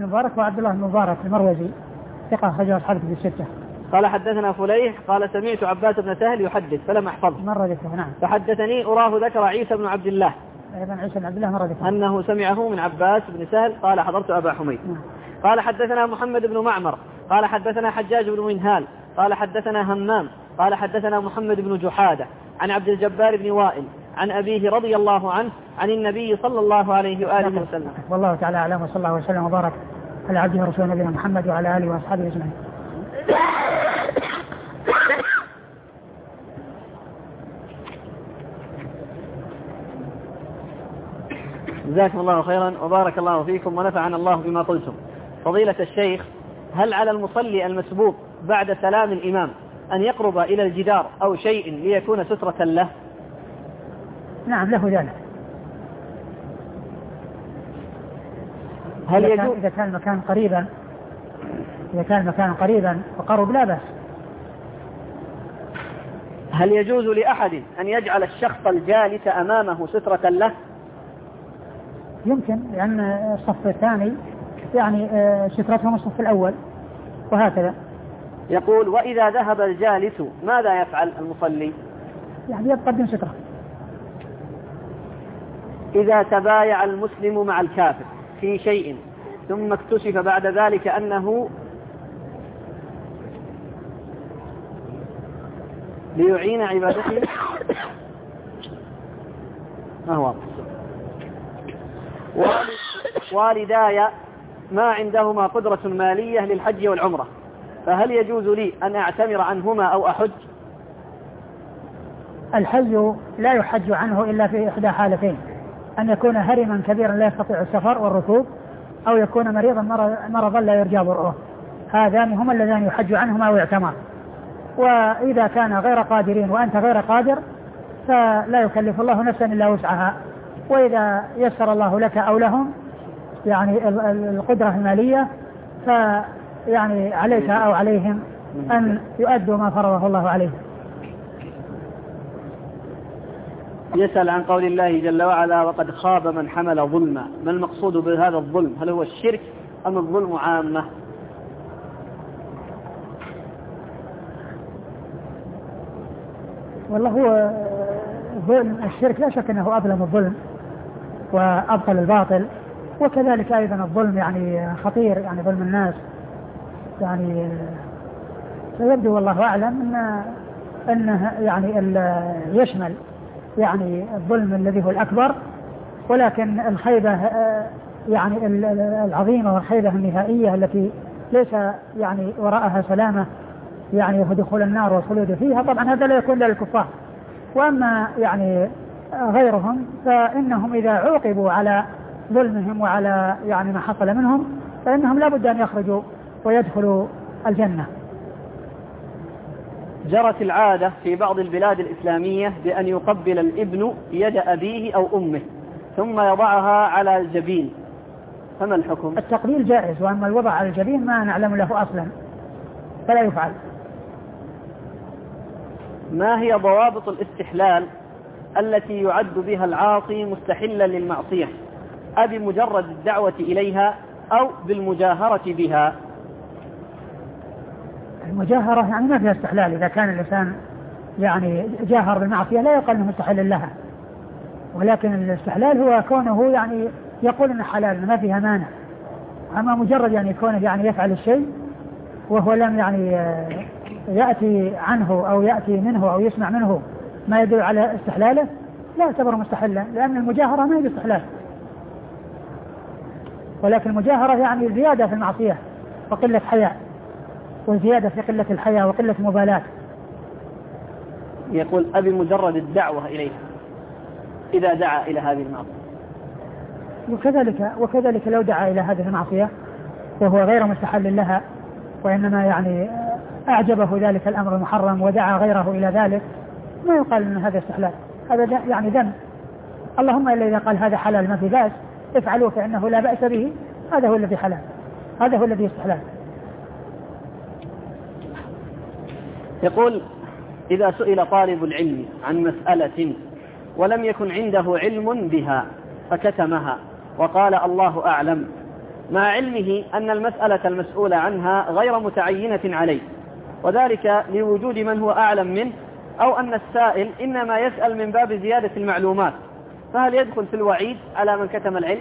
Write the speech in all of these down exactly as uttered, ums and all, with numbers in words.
بن مبارك وعبد الله بن مبارك المروزي ثقة أخرجه أصحاب الكتب الستة. قال حدثنا فليح قال سمعت عباس بن سهل يحدث فلم أحفظ مرة ذكره. نعم. فحدثني أراه ذكر عيسى بن عبد الله أيضا عيسى بن عبد الله مرة ذكره أنه سمعه من عباس بن سهل قال حضرت أبا حميد. نعم. قال حدثنا محمد بن معمر قال حدثنا حجاج بن منهال قال حدثنا همام قال حدثنا محمد بن جحادة عن عبد الجبار بن وائل عن أبيه رضي الله عنه عن النبي صلى الله عليه وآله وسلم. والله تعالى أعلم وصلى الله وسلم وبارك على عبده ورسوله نبينا محمد وعلى آله وأصحابه أجمعين. جزاكم الله خيرا وبارك الله فيكم ونفعنا الله بما قلتم. فضيلة الشيخ، هل على المصلي المسبوق بعد سلام الإمام أن يقرب إلى الجدار أو شيء ليكون سترة له؟ نعم له ذلك. هل إذا, يجوز كان إذا كان المكان قريبا إذا كان المكان قريبا وقرب لا بأس. هل يجوز لأحد أن يجعل الشخص الجالس أمامه سترة له؟ يمكن، لأن الصف الثاني يعني سترتهم الصف الأول وهكذا. يقول وإذا ذهب الجالس ماذا يفعل المصلي؟ يعني يقدم سترة. إذا تبايع المسلم مع الكافر في شيء ثم اكتشف بعد ذلك أنه ليعين عبادته ما هو والداي ما عندهما قدرة مالية للحج والعمرة، فهل يجوز لي أن أعتمر عنهما أو أحج؟ الحج لا يحج عنه إلا في إحدى حالتين: أن يكون هرما كبيرا لا يستطيع السفر والركوب، أو يكون مريضا مرضا لا يرجى برؤه. هذان هما اللذان يحج عنهما أو يعتمر. وإذا كان غير قادرين وأنت غير قادر فلا يكلف الله نفسا إلا وسعها، وإذا يسر الله لك أو لهم يعني القدرة المالية فيعني عليك أو عليهم أن يؤدوا ما فرضه الله عليهم. يسأل عن قول الله جل وعلا وقد خاب من حمل ظلما، ما المقصود بهذا الظلم؟ هل هو الشرك أم الظلم عامة؟ والله هو ظلم الشرك لا شك أنه أظلم الظلم وأبطل الباطل، وكذلك أيضا الظلم يعني خطير، يعني ظلم الناس يعني سيبدو والله أعلم أن أنه يعني يشمل يعني الظلم الذي هو الأكبر، ولكن الخيبة يعني العظيمة والخيبة النهائية التي ليس يعني وراءها سلامة يعني ودخول النار والخلود فيها، طبعا هذا لا يكون للكفار. وأما يعني غيرهم فإنهم إذا عوقبوا على ظلمهم وعلى يعني ما حصل منهم فإنهم لا بد أن يخرجوا ويدخلوا الجنة. جرت العادة في بعض البلاد الإسلامية بأن يقبل الابن يد أبيه أو أمه ثم يضعها على الجبين، فما الحكم؟ التقبيل جائز، وأما الوضع على الجبين ما نعلم له أصلا فلا يفعل. ما هي ضوابط الاستحلال التي يعد بها العاصي مستحلا للمعصية؟ أبي مجرد الدعوة إليها أو بالمجاهرة بها؟ المجاهرة يعني ما فيها استحلال. إذا كان الإنسان يعني جاهر بالمعصية لا يقال أنه مستحل لها، ولكن الاستحلال هو كونه يعني يقول أنه حلال ما فيها مانع. أما مجرد يعني كونه يعني يفعل الشيء وهو لم يعني يأتي عنه أو يأتي منه أو يسمع منه ما يدل على استحلاله لا يعتبر مستحلا، لأن المجاهرة ما هي استحلال، ولكن المجاهرة يعني زيادة في المعصية وقلة حياء، وزيادة في قلة الحياة وقلة المبالاة. يقول أبي مجرد الدعوة إليه إذا دعا إلى هذه المعصية، وكذلك وكذلك لو دعا إلى هذه المعصية وهو غير مستحل لها، وإنما يعني أعجبه ذلك الأمر المحرم ودعا غيره إلى ذلك، ما يقال أن هذا استحلال، هذا يعني ذنب. اللهم إلا إذا قال هذا حلال ما في بأس افعلوا فإنه لا بأس به، هذا هو الذي حلال، هذا هو الذي استحلال. يقول إذا سئل طالب العلم عن مسألة ولم يكن عنده علم بها فكتمها وقال الله أعلم، مع علمه أن المسألة المسؤول عنها غير متعينة عليه، وذلك لوجود من هو أعلم منه، أو أن السائل إنما يسأل من باب زيادة المعلومات، فهل يدخل في الوعيد على من كتم العلم؟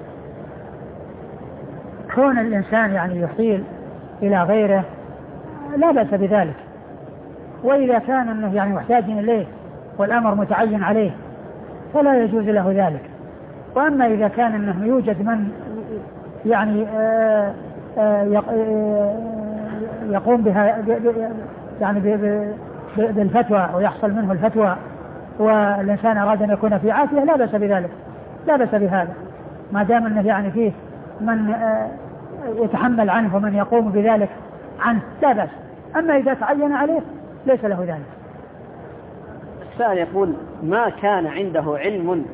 كون الإنسان يعني يحيل إلى غيره لا بأس بذلك، وإذا كان أنه يعني محتاج إليه والأمر متعين عليه فلا يجوز له ذلك. وأما إذا كان أنه يوجد من يعني آآ آآ يقوم بها يعني بالفتوى ويحصل منه الفتوى والإنسان أراد أن يكون في عافية لا بأس بذلك، لا بأس بهذا ما دام أنه يعني فيه من يتحمل عنه ومن يقوم بذلك عنه لا بأس. أما إذا تعين عليه ليس له ذلك. السائل يقول ما كان عنده علم.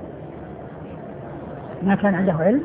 ما كان عنده علم؟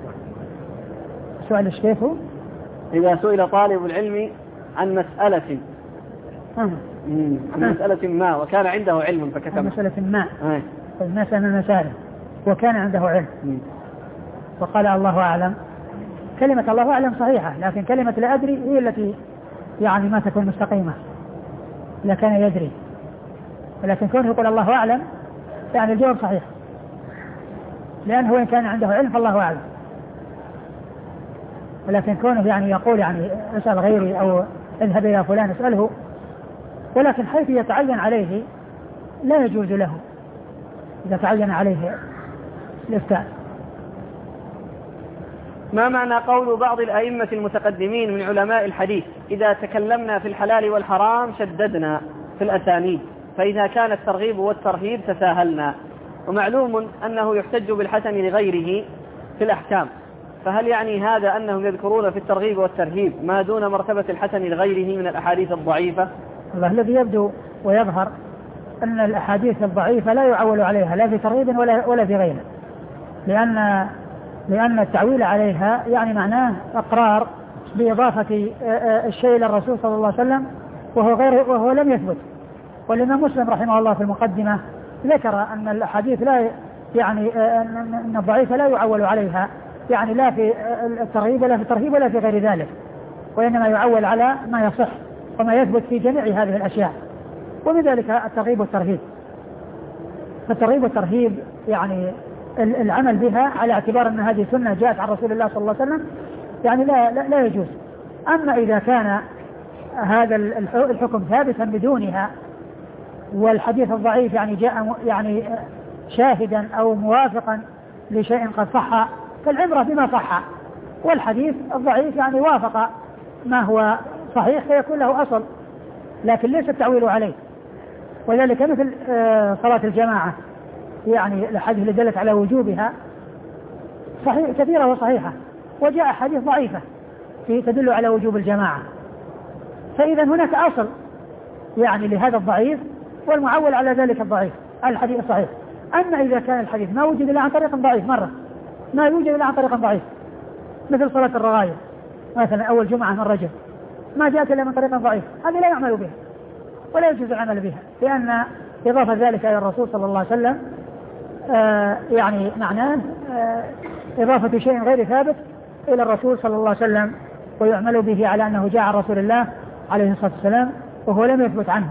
سؤال كيفه؟ إذا سئل طالب العلم عن مسألة آه. عن مسألة ما وكان عنده علم فكتم. عن مسألة ما آه. مسألة من المسائل وكان عنده علم مم. وقال الله أعلم. كلمة الله أعلم صحيحة، لكن كلمة لا أدري هي التي يعني ما تكون مستقيمة، لا كان يدري، ولكن كونه يقول الله أعلم يعني الجواب صحيح، لأنه إن كان عنده علم فالله أعلم. ولكن كونه يعني يقول يعني اسأل غيري أو اذهب إلى فلان اسأله، ولكن حيث يتعين عليه لا يجوز له إذا تعين عليه الإفتاء. ما معنى قول بعض الأئمة المتقدمين من علماء الحديث إذا تكلمنا في الحلال والحرام شددنا في الأسانيد، فإذا كان الترغيب والترهيب تساهلنا؟ ومعلوم أنه يحتج بالحسن لغيره في الأحكام، فهل يعني هذا أنهم يذكرون في الترغيب والترهيب ما دون مرتبة الحسن لغيره من الأحاديث الضعيفة؟ الله الذي يبدو ويظهر أن الأحاديث الضعيفة لا يعول عليها لا في ترغيب ولا, ولا في غيره، لأن لأن التعويل عليها يعني معناه إقرار بإضافة الشيء إلى الرسول صلى الله عليه وسلم وهو غير وهو لم يثبت. والإمام مسلم رحمه الله في المقدمة ذكر أن الأحاديث لا يعني أن الضعيفة لا يعول عليها يعني لا في الترغيب ولا في الترهيب ولا في غير ذلك، وإنما يعول على ما يصح وما يثبت في جميع هذه الأشياء، وبذلك الترغيب والترهيب. فالترغيب والترهيب يعني العمل بها على اعتبار أن هذه سنة جاءت عن رسول الله صلى الله عليه وسلم يعني لا, لا, لا يجوز. أما إذا كان هذا الحكم ثابتا بدونها والحديث الضعيف يعني جاء يعني شاهدا أو موافقا لشيء قد صح فالعبرة بما صح، والحديث الضعيف يعني وافق ما هو صحيح فيكون له أصل، لكن ليس التعويل عليه. وذلك مثل صلاة الجماعة يعني الحديث اللي دلت على وجوبها صحيح كثيرة وصحيحة، وجاء حديث ضعيفة تدل على وجوب الجماعة، فإذا هناك أصل يعني لهذا الضعيف والمعول على ذلك الضعيف الحديث الصحيح. أما إذا كان الحديث ما وجد إلا عن طريق ضعيف مرة ما يوجد إلا عن طريق ضعيف، مثل صلاة الرغائب مثلا أول جمعة من رجب ما جاءت إلا من طريق ضعيف، هذه لا يعمل بها ولا يجوز العمل بها، لأن إضافة ذلك إلى الرسول صلى الله عليه وسلم آه يعني معناه آه إضافة شيء غير ثابت إلى الرسول صلى الله عليه وسلم ويعمل به على أنه جاء عن رسول الله عليه الصلاة والسلام وهو لم يثبت عنه.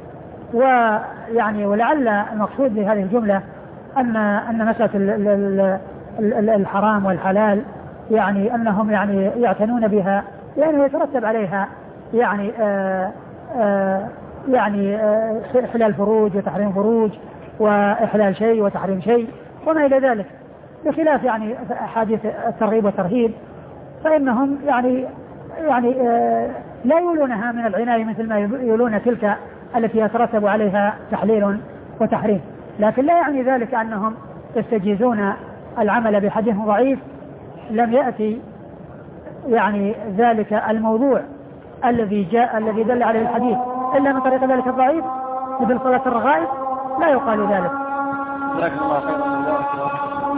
ويعني ولعل المقصود بهذه الجملة أن أن مسألة الحرام والحلال يعني أنهم يعني يعتنون بها لأنه يترتب عليها يعني آآ آآ يعني آآ إحلال فروج وتحريم فروج وإحلال شيء وتحريم شيء وما إلى ذلك، بخلاف يعني أحاديث الترغيب والترهيب فإنهم يعني يعني لا يولونها من العناية مثل ما يولون تلك التي يترتب عليها تحليل وتحريم، لكن لا يعني ذلك أنهم يستجيزون العمل بحديث ضعيف لم يأتي يعني ذلك الموضوع الذي جاء الذي دل عليه الحديث إلا من طريق ذلك الضعيف مثل صلاة الرغائب، لا يقال ذلك. جزاك الله خيرا.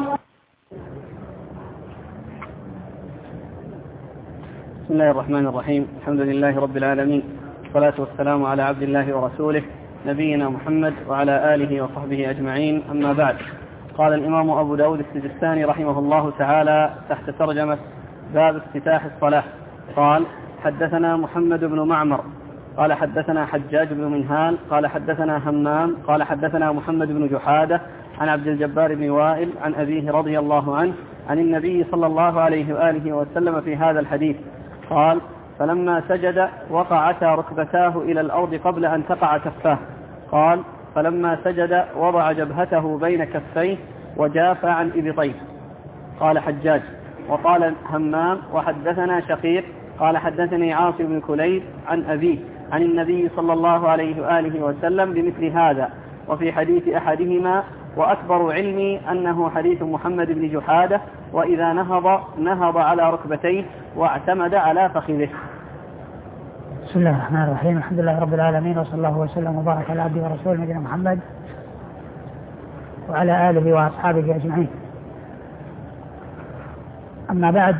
بسم الله الرحمن الرحيم، الحمد لله رب العالمين، والصلاة والسلام على عبد الله ورسوله نبينا محمد وعلى آله وصحبه أجمعين، أما بعد. قال الإمام أبو داود السجستاني رحمه الله تعالى تحت ترجمة باب افتتاح الصلاة. قال حدثنا محمد بن معمر قال حدثنا حجاج بن منهال قال حدثنا همام قال حدثنا محمد بن جحادة عن عبد الجبار بن وائل عن أبيه رضي الله عنه عن النبي صلى الله عليه وآله وسلم في هذا الحديث قال فلما سجد وقعتا ركبتاه إلى الأرض قبل أن تقع كفاه. قال فلما سجد وضع جبهته بين كفيه وجاف عن إبطيه. قال حجاج وقال همام وحدثنا شقيق قال حدثني عاصم بن كليب عن أبيه عن النبي صلى الله عليه وآله وسلم بمثل هذا، وفي حديث أحدهما وأكبر علمي أنه حديث محمد بن جحادة وإذا نهض نهض على ركبتيه واعتمد على فخذه. بسم الله الرحمن الرحيم. الحمد لله رب العالمين، وصلى الله وسلم وبارك على عبده ورسوله نبينا محمد وعلى آله وأصحابه أجمعين. أما بعد،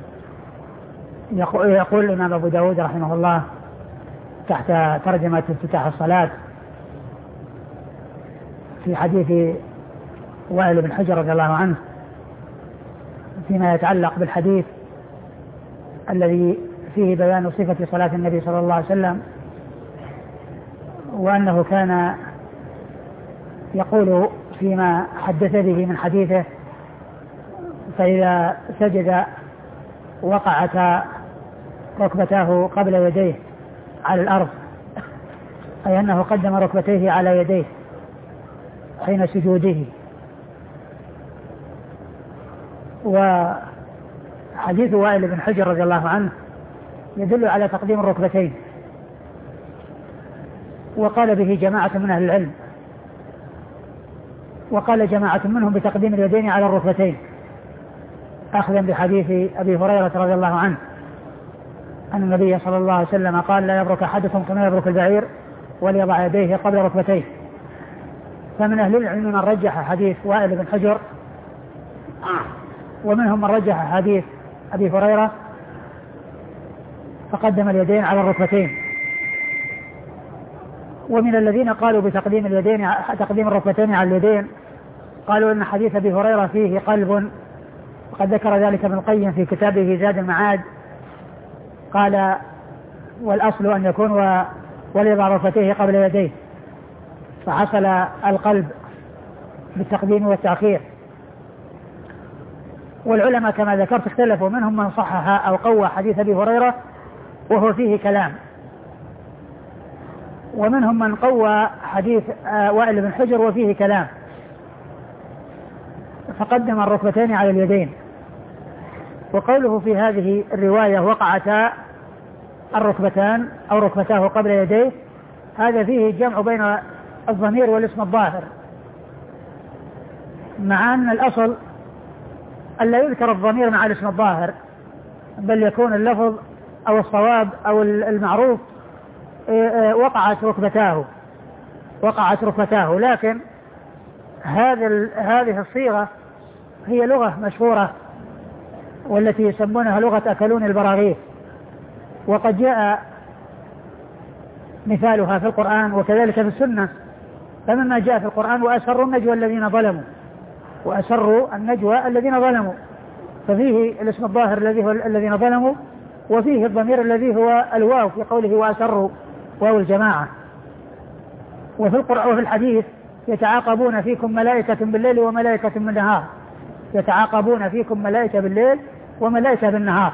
يقول الإمام أبو داود رحمه الله تحت ترجمة افتتاح الصلاة في حديث وائل بن حجر رضي الله عنه فيما يتعلق بالحديث الذي فيه بيان صفة صلاة النبي صلى الله عليه وسلم، وأنه كان يقول فيما حدث به من حديثه فإذا سجد وقعتا ركبتاه قبل يديه على الأرض، أي أنه قدم ركبتيه على يديه حين سجوده. وحديث وائل بن حجر رضي الله عنه يدل على تقديم الركبتين، وقال به جماعة من أهل العلم، وقال جماعة منهم بتقديم اليدين على الركبتين أخذا بحديث أبي هريرة رضي الله عنه أن النبي صلى الله عليه وسلم قال لا يبرك أحدكم كما يبرك البعير وليضع يديه قبل ركبتيه. فمن أهل العلم من رجح حديث وائل بن حجر، ومنهم من رجح حديث أبي هريرة فقدم اليدين على الركبتين. ومن الذين قالوا بتقديم اليدين تقديم الركبتين على اليدين قالوا إن حديث أبي هريرة فيه قلب، وقد ذكر ذلك ابن القيم في كتابه زاد المعاد، قال والأصل أن يكون وليضع ركبتيه قبل يديه، فحصل القلب بالتقديم والتأخير. والعلماء كما ذكرت اختلفوا، منهم من صحح أو قوى حديث أبي هريرة وهو فيه كلام، ومنهم من قوى حديث وائل بن حجر وفيه كلام فقدم الركبتين على اليدين. وقوله في هذه الرواية وقعتا الركبتان أو ركبتاه قبل يديه، هذا فيه جمع بين الضمير والاسم الظاهر، مع أن الأصل ألا يذكر الضمير مع الاسم الظاهر، بل يكون اللفظ أو الصواب أو المعروف وقعت ركبتاه وقعت ركبتاه لكن هذه هذه الصيغة هي لغة مشهورة والتي يسمونها لغة أكلون البراغيث، وقد جاء مثالها في القرآن وكذلك في السنة. فمما جاء في القرآن وأسروا النجوى الذين ظلموا وأسروا النجوى الذين ظلموا، ففيه الاسم الظاهر الذي هو الذين ظلموا، وفيه الضمير الذي هو الواو في قوله وأسروا واو الجماعة. وفي القرآن وفي الحديث يتعاقبون فيكم ملائكة بالليل وملائكة بالنهار، يتعاقبون فيكم ملائكة بالليل وملائكة بالنهار.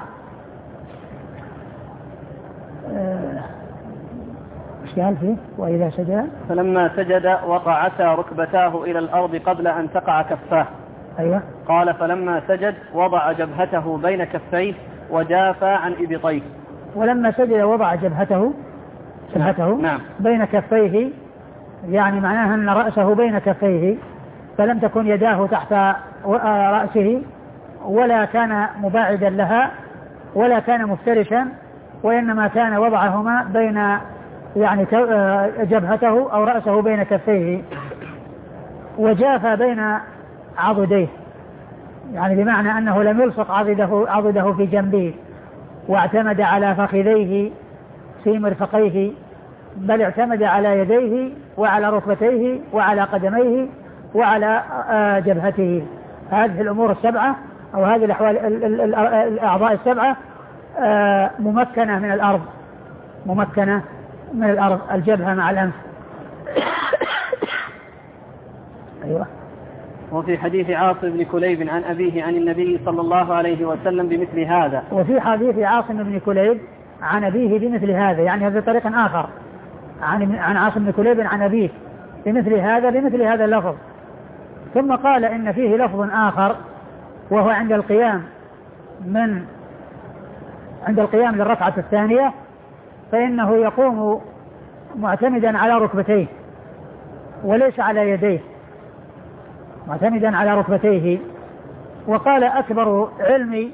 ايش قال فيه؟ وإذا سجد فلما سجد وقعتا ركبتاه إلى الأرض قبل أن تقع كفاه. أيوة. قال فلما سجد وضع جبهته بين كفيه وجاف عن إبطيه. ولما سجد وضع جبهته جبهته نعم. بين كفيه، يعني معناها أن رأسه بين كفيه، فلم تكن يداه تحت رأسه ولا كان مباعدا لها ولا كان مفترشا، وإنما كان وضعهما بين يعني جبهته أو رأسه بين كفيه، وجاف بين عضديه، يعني بمعنى أنه لم يلصق عضده, عضده في جنبه واعتمد على فخذيه في مرفقيه، بل اعتمد على يديه وعلى ركبتيه وعلى قدميه وعلى جبهته. هذه الأمور السبعة أو هذه الأحوال الأعضاء السبعة ممكنة من الأرض، ممكنة من الأرض، الجبهة مع الأنف. أيوة. وفي حديث عاصم بن كليب عن أبيه عن النبي صلى الله عليه وسلم بمثل هذا. وفي حديث عاصم بن كليب عن أبيه بمثل هذا، يعني هذا طريق آخر عن عن عاصم بن كليب عن أبيه بمثل هذا بمثل هذا اللفظ. ثم قال إن فيه لفظ آخر وهو عند القيام من عند القيام للركعة الثانية فإنه يقوم معتمدا على ركبتيه وليس على يديه، معتمدا على ركبتيه. وقال أكبر علمي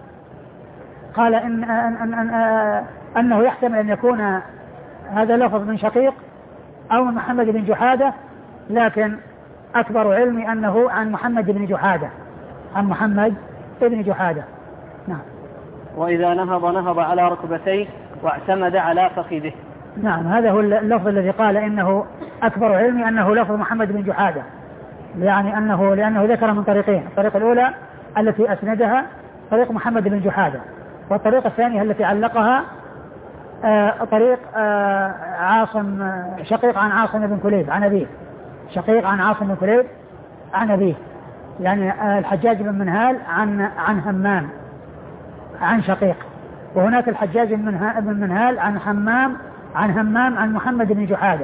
قال إن أن أن أن أنه يحتمل أن يكون هذا لفظ من شقيق أو من محمد بن جحادة، لكن أكبر علمي أنه عن محمد بن جحادة، عن محمد بن جحادة. نعم. وإذا نهض نهض على ركبتيه واعتمد على فخذه. نعم، هذا هو اللفظ الذي قال إنه أكبر علمي أنه لفظ محمد بن جحادة، يعني أنه لأنه ذكر من طريقين، الطريقة الأولى التي أسندها طريق محمد بن جحادة، والطريقة الثانية التي علقها آه طريق آه عاصم آه شقيق عن عاصم بن كليب عن أبيه، شقيق عن عاصم بن كليب عن أبيه، يعني آه الحجاج بن منهال عن عن همام عن شقيق، وهناك الحجاج بن منهال عن همام عن همام عن محمد بن جحادة.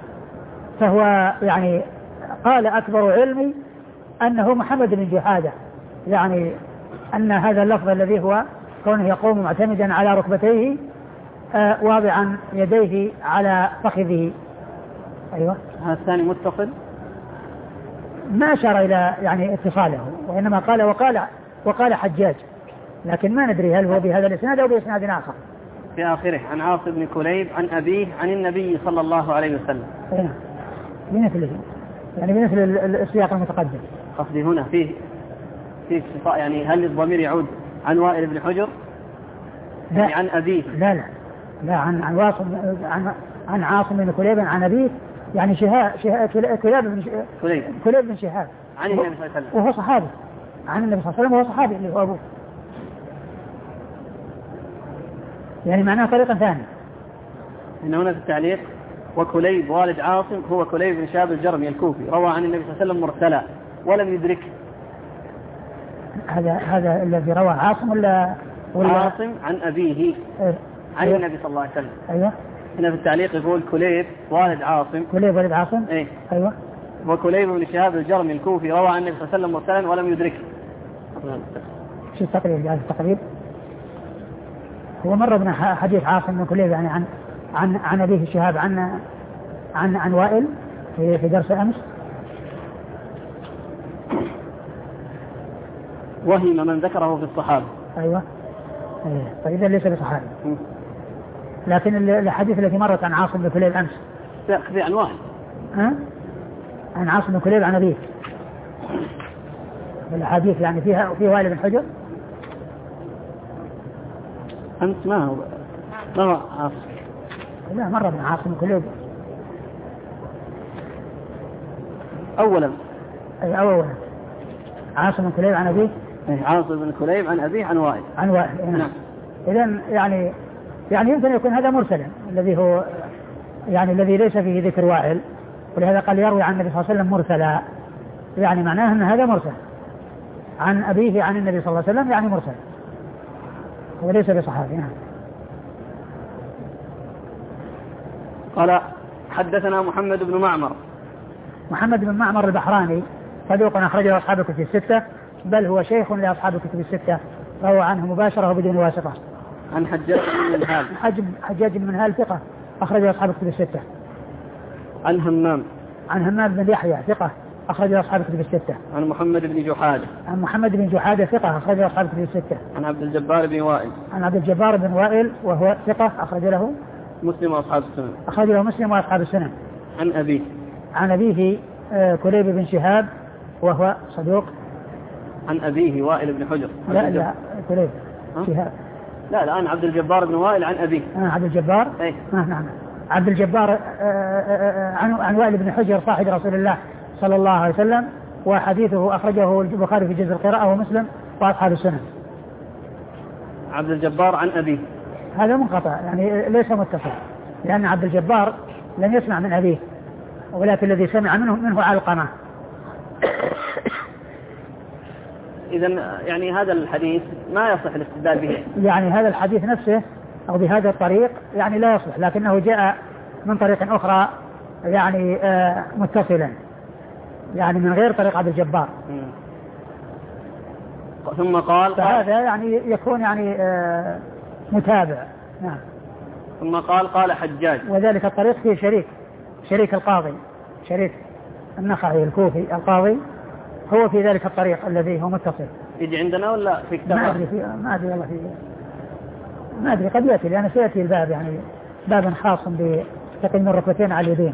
فهو يعني قال أكبر علمي أنه محمد بن جحادة، يعني أن هذا اللفظ الذي هو كونه يقوم معتمدا على ركبتيه آه واضعا يديه على فخذه. أيوة. هذا الثاني متصل، ما أشار إلى يعني اتصاله، وإنما قال وقال وقال حجاج، لكن ما ندري هل هو بهذا الإسناد أو بإسناد آخر. في آخره عن عاصم بن كليب عن أبيه عن النبي صلى الله عليه وسلم. هنا بمثله، يعني بمثل السياق المتقدم. قصدي هنا فيه فيه اختصاء، يعني هل الضمير يعود عن وائل بن حجر؟ لا. يعني عن أبيه. لا لا لا عن عن واصل عن عن عاصم بن كليب عن أبيه، يعني شهاب شهاب كلاب بن كليب كليب بن شهاب عن النبي صلى الله عليه وسلم، وهو صحابي عن النبي صلى الله عليه وسلم، وهو صحابي اللي هو أبوه، يعني معناه طريقة ثانية. إن هنا في التعليق وكليب والد عاصم هو كليب بن شهاب الجرمي الكوفي روى عن النبي صلى الله عليه وسلم مرسلا ولم يدركه. هذا هذا الذي روى عاصم ولا ولا عاصم عن أبيه إيه؟ عن أيوة. النبي صلى الله عليه وسلم. أيوة. هنا في التعليق يقول كليب والد عاصم، كليب والد عاصم. إيه؟ أيوة. وكليب بن شهاب الجرمي الكوفي روى عن النبي صلى الله عليه وسلم مرسلا ولم يدركه. شو التقريب؟ هذا التقريب هو مر بنا حديث عاصم بن كليب يعني عن عن عن أبيه شهاب عن عن عن وائل في في درس أمس. وهم من ذكره في الصحابة. أيوة. أيه. فإذا ليس بصحابي، لكن الحديث الذي مرت عن عاصم بن كليب أمس في عن وائل، ها؟ عن عاصم بن كليب عن أبيه، الحديث يعني فيها في وائل بن حجر. أمس ما هو ما هو عاصم، لا مرة من عاصم بن كليب أولا. أي أولا عاصم بن كليب عن أبيه. أي عاصم بن كليب عن أبيه عن وائل. عن وائل. نعم. إذن يعني يعني يمكن يكون هذا مرسلا الذي هو يعني الذي ليس فيه ذكر وائل، ولهذا قال يروي عن النبي صلى الله عليه وسلم مرسلا، يعني معناه أن هذا مرسل عن أبيه عن النبي صلى الله عليه وسلم، يعني مرسل وليس بصحابي. نعم. قال حدثنا محمد بن معمر. محمد بن معمر البحراني صدوق أخرجه أصحاب الكتب الستة، بل هو شيخ لأصحاب الكتب الستة، روى عنه مباشرة وبدون واسطة. عن حجاج بن منهال. حجاج بن منهال ثقة أخرجه أصحاب الكتب الستة. عن همام. عن همام بن يحيى ثقة أخرجه أصحاب الكتب الستة. عن محمد بن جحادة. عن محمد بن جحادة ثقة أخرجه أصحاب الكتب الستة. عن عبد الجبار بن وائل. عن عبد الجبار بن وائل وهو ثقة أخرج له مسلم وأصحاب السنن. أخرج له مسلم وأصحاب السنن. عن أبيه. عن أبيه آه كليب بن شهاب وهو صدوق. عن أبيه وائل بن حجر. لا لا كليب شهاب. لا الآن عبد الجبار بن وائل عن أبيه. آه عبد الجبار. أي. آه نعم. عبد الجبار آه آه عن عن وائل بن حجر صاحب رسول الله صلى الله عليه وسلم، وحديثه أخرجه البخاري في جزء القراءة ومسلم وأصحاب السنن. عبد الجبار عن أبيه هذا منقطع يعني ليس متصل، لأن عبد الجبار لم يسمع من أبيه، ولكن الذي سمع منه منه علقمة. إذن يعني هذا الحديث ما يصح الاستدلال به. يعني هذا الحديث نفسه أو بهذا الطريق يعني لا يصح، لكنه جاء من طريق أخرى يعني آه متصلا، يعني من غير طريق عبد الجبار. ثم قال فهذا يعني يكون يعني آه متابع. نعم. ثم قال قال حجاج، وذلك الطريق فيه شريك شريك القاضي، شريك النخعي الكوفي القاضي، هو في ذلك الطريق الذي هو متصل. يجي عندنا ولا في كتاب؟ ما أدري في ما أدري والله في ما أدري قد يأتي، لأن سيأتي الباب يعني باب خاص بتقديم الركبتين على اليدين،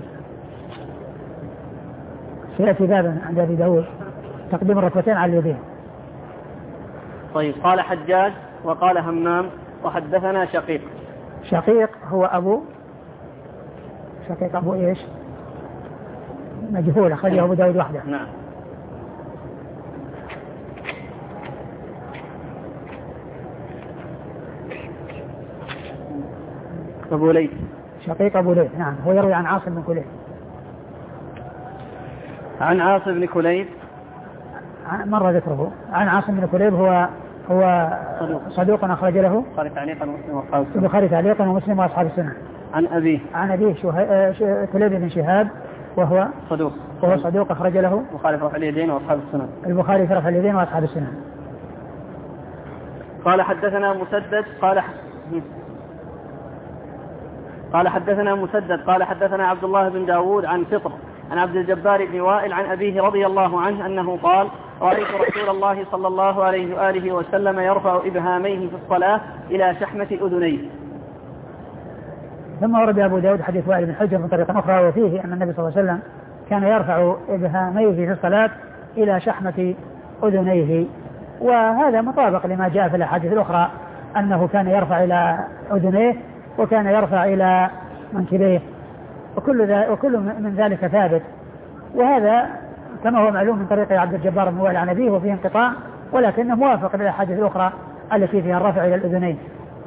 سيأتي بابا عند أبي داود تقديم الركبتين على اليدين. طيب. قال حجاج وقال همام وحدثنا شقيق. شقيق هو أبو شقيق أبو إيش؟ مجهول، أخرجه أبو داود وحده. نعم. أبو ليث. شقيق أبو ليث. نعم. هو يروي عن عاصم بن كليب. عن عاصم بن كليب مر ذكره. عن عاصم بن كليب هو هو صدوق, صدوق أخرج له البخاري تعليقا ومسلم وأصحاب السنن. البخاري تعليقا ومسلم وأصحاب السنن. عن أبيه عن أبيه شه... كليب بن شهاب وهو صدوق وهو صدوق أخرج له البخاري في رفع اليدين وأصحاب السنن. البخاري في رفع اليدين وأصحاب السنن. قال حدثنا مسدد قال قال حدثنا مسدد قال حدثنا عبد الله بن داود عن فطر عن عبد الجبار بن وائل عن أبيه رضي الله عنه أنه قال: رأيت رسول الله صلى الله عليه وآله وسلم يرفع إبهاميه في الصلاة إلى شحمة أذنيه. ثم ورد أبو داود حديث وائل بن حجر من طريقة أخرى وفيه أن النبي صلى الله عليه وسلم كان يرفع إبهاميه في الصلاة إلى شحمة أذنيه، وهذا مطابق لما جاء في الأحاديث الأخرى أنه كان يرفع إلى أذنيه وكان يرفع إلى منكبيه، وكل, ذا وكل من ذلك ثابت. وهذا كما هو معلوم من طريق عبد الجبار بن وائل عن أبيه وفيه انقطاع، ولكنه موافق للأحاديث الأخرى التي فيها الرفع إلى الأذنين.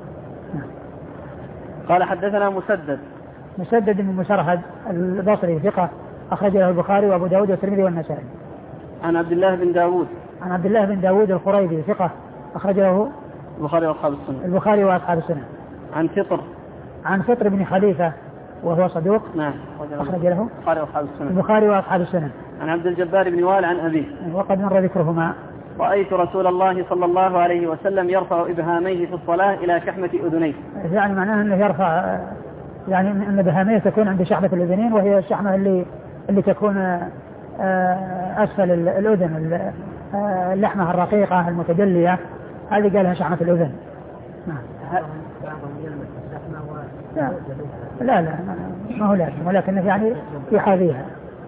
قال حدثنا مسدد مسدد بن مسرهد البصري ثقة أخرج له البخاري وأبو داود والترمذي والنسائي. عن عبد الله بن داود عن عبد الله بن داود الخريبي ثقة أخرج له البخاري وأصحاب السنن. البخاري وأصحاب السنن. عن فطر عن فطر بن خليفة وهو صدوق. نعم. أخرج له البخاري وأصحاب السنن. البخاري وأصحاب السنن. عن عبد الجبار بن وائل عن أبيه وقد مر ذكرهما. رأيت رسول الله صلى الله عليه وسلم يرفع إبهاميه في الصلاة إلى شحمة أذنيه. يعني معناه أنه يرفع يعني أن إبهاميه تكون عند شحمة الأذنين، وهي الشحمة اللي اللي تكون أسفل الأذن، اللحمة الرقيقة المتجلية، هذه قالها شحمة الأذن. لا لا, لا ما هو لازم، ولكن يعني يحاذيها.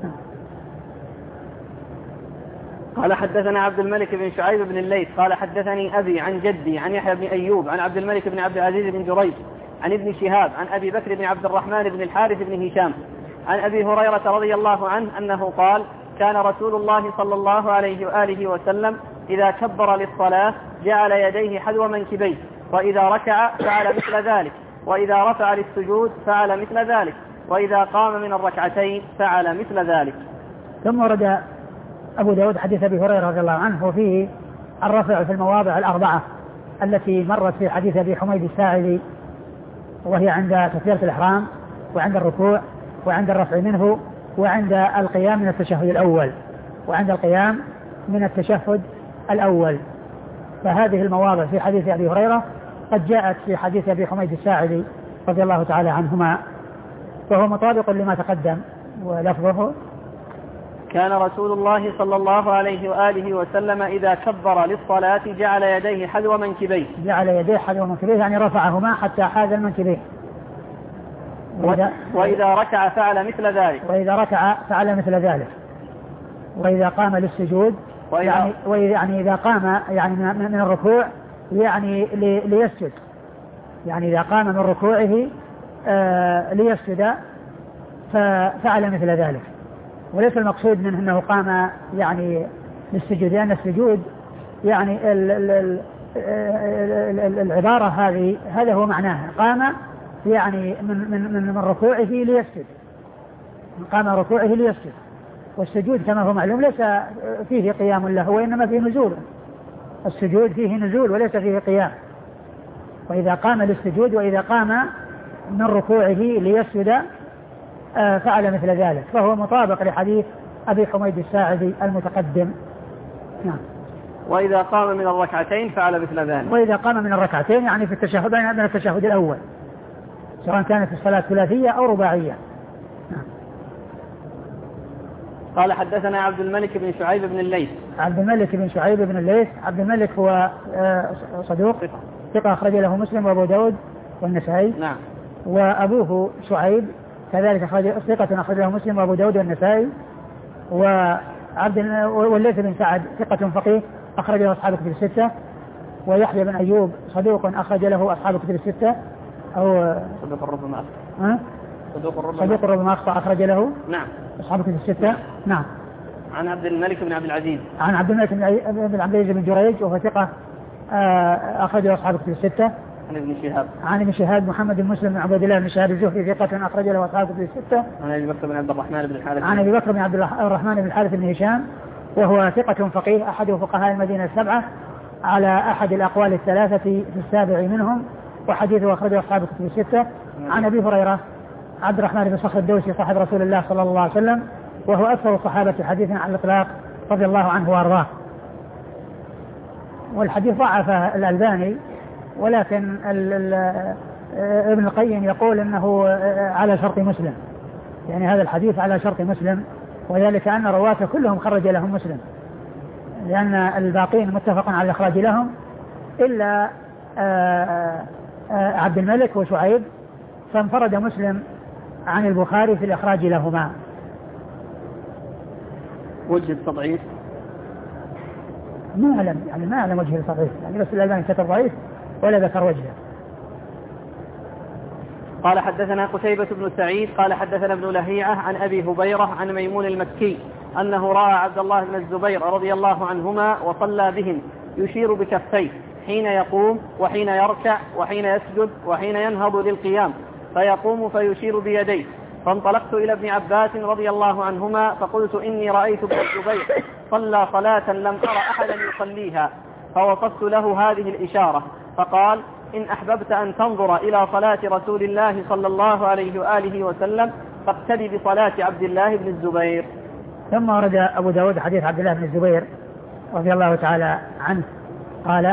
قال حدثنا عبد الملك بن شعيب بن الليث قال حدثني أبي عن جدي عن يحيى بن أيوب عن عبد الملك بن عبد العزيز بن جريج عن ابن شهاب عن أبي بكر بن عبد الرحمن بن الحارث بن هشام عن أبي هريرة رضي الله عنه أنه قال: كان رسول الله صلى الله عليه وآله وسلم إذا كبر للصلاة جعل يديه حذو منكبيه، وإذا ركع فعل مثل ذلك، وإذا رفع للسجود فعل مثل ذلك، وإذا قام من الركعتين فعل مثل ذلك. ثم ورد أبو داود حديث أبي هريرة رضي الله عنه وفيه الرفع في المواضع الأربعة التي مرت في حديث أبي حميد الساعدي، وهي عند تكبيرة الإحرام وعند الركوع وعند الرفع منه وعند القيام من التشهد الأول وعند القيام من التشهد الأول. فهذه المواضع في حديث أبي هريرة قد جاءت في حديث أبي حميد الساعدي رضي الله تعالى عنهما، وهو مطابق لما تقدم. ولفظه: كان رسول الله صلى الله عليه وآله وسلم إذا كبر للصلاة جعل يديه حذو منكبيه جعل يديه حذو منكبيه يعني رفعهما حتى حاذ المنكبين. وإذا, وإذا ركع فعل مثل ذلك وإذا ركع فعل مثل ذلك وإذا قام للسجود يعني, يعني إذا قام يعني من الركوع يعني ليسجد، يعني إذا قام من ركوعه آه ليسجد ففعل مثل ذلك. وليس المقصود منه أنه قام يعني للسجود، لأن السجود يعني ال ال ال ال العبارة هذه هذا هو معناها، قام يعني من من من, من ركوعه ليسجد، قام ركوعه ليسجد. والسجود كما هو معلوم ليس فيه قيام له وإنما فيه نزول، السجود فيه نزول وليس فيه قيام. وإذا قام للسجود وإذا قام من ركوعه ليسجد فعل مثل ذلك، فهو مطابق لحديث أبي حميد الساعدي المتقدم. نعم. وإذا قام من الركعتين فعل مثل ذلك. وإذا قام من الركعتين يعني في التشهد من التشهد الأول، سواء كانت الصلاة ثلاثية أو رباعية. نعم. قال حدثنا عبد الملك بن شعيب بن الليث. عبد الملك بن شعيب بن الليث. عبد الملك هو صدوق ثقة أخرج له مسلم وأبو داود والنسائي. نعم. وأبوه شعيب كذلك أخرج ثقة أخرج له مسلم وأبو داود والنسائي. وعبد والليث بن سعد ثقة فقيه أخرج له أصحاب كتب الستة. ويحيى بن أيوب صدوق أخرج له أصحاب كتب الستة أو صدوق ربما أخطأ. صدوق ربما صدوق ربما أخطأ أخرج له نعم أصحاب كتب الستة. نعم. عن عبد الملك بن عبد العزيز. عن عبد الملك بن عبد العزيز بن جريج وهو ثقة أخرج له أصحاب كتب الستة. عن ابن شهاب. عن ابن شهاب محمد بن مسلم بن عبد الله بن شهاب الزهري ثقة أخرج له أصحاب كتب الستة. عن أبي بكر بن عبد الرحمن بن الحارث. عن أبي بكر بن عبد الرحمن بن الحارث بن هشام وهو ثقة فقيه أحد فقهاء المدينة السبعة على أحد الأقوال الثلاثة في السابع منهم، وحديثه أخرجه أصحاب كتب الستة. عن أبي هريرة عبد الرحمن بن صخر الدوسي صاحب رسول الله صلى الله عليه وسلم وهو أكثر الصحابة حديثا على الإطلاق رضي الله عنه وأرضاه. والحديث ضعف الألباني، ولكن ال ال ابن القيم يقول أنه على شرط مسلم، يعني هذا الحديث على شرط مسلم، وذلك أن رواته كلهم خرج لهم مسلم، لأن الباقين متفق على الإخراج لهم إلا عبد الملك وشعيب، فانفرد مسلم عن البخاري في الإخراج لهما. وجه التضعيف ما أعلم، يعني ما أعلم وجه التضعيف، يعني بس الألباني كتب ضعيف ولا ذكر وجهه. قال حدثنا قتيبة بن سعيد قال حدثنا ابن لهيعة عن أبي هبيرة عن ميمون المكي أنه رأى عبد الله بن الزبير رضي الله عنهما وصلى بهم يشير بكفيه حين يقوم وحين يركع وحين يسجد وحين ينهض للقيام، فيقوم فيشير بيديه. فانطلقت إلى ابن عباس رضي الله عنهما فقلت إني رأيت ابن الزبير صلى صلاة لم أرى أحدا يصليها، فوصفت له هذه الإشارة فقال: إن أحببت أن تنظر إلى صلاة رسول الله صلى الله عليه وآله وسلم فاقتدي بصلاة عبد الله بن الزبير. ثم ورد أبو داود حديث عبد الله بن الزبير رضي الله تعالى عنه قال،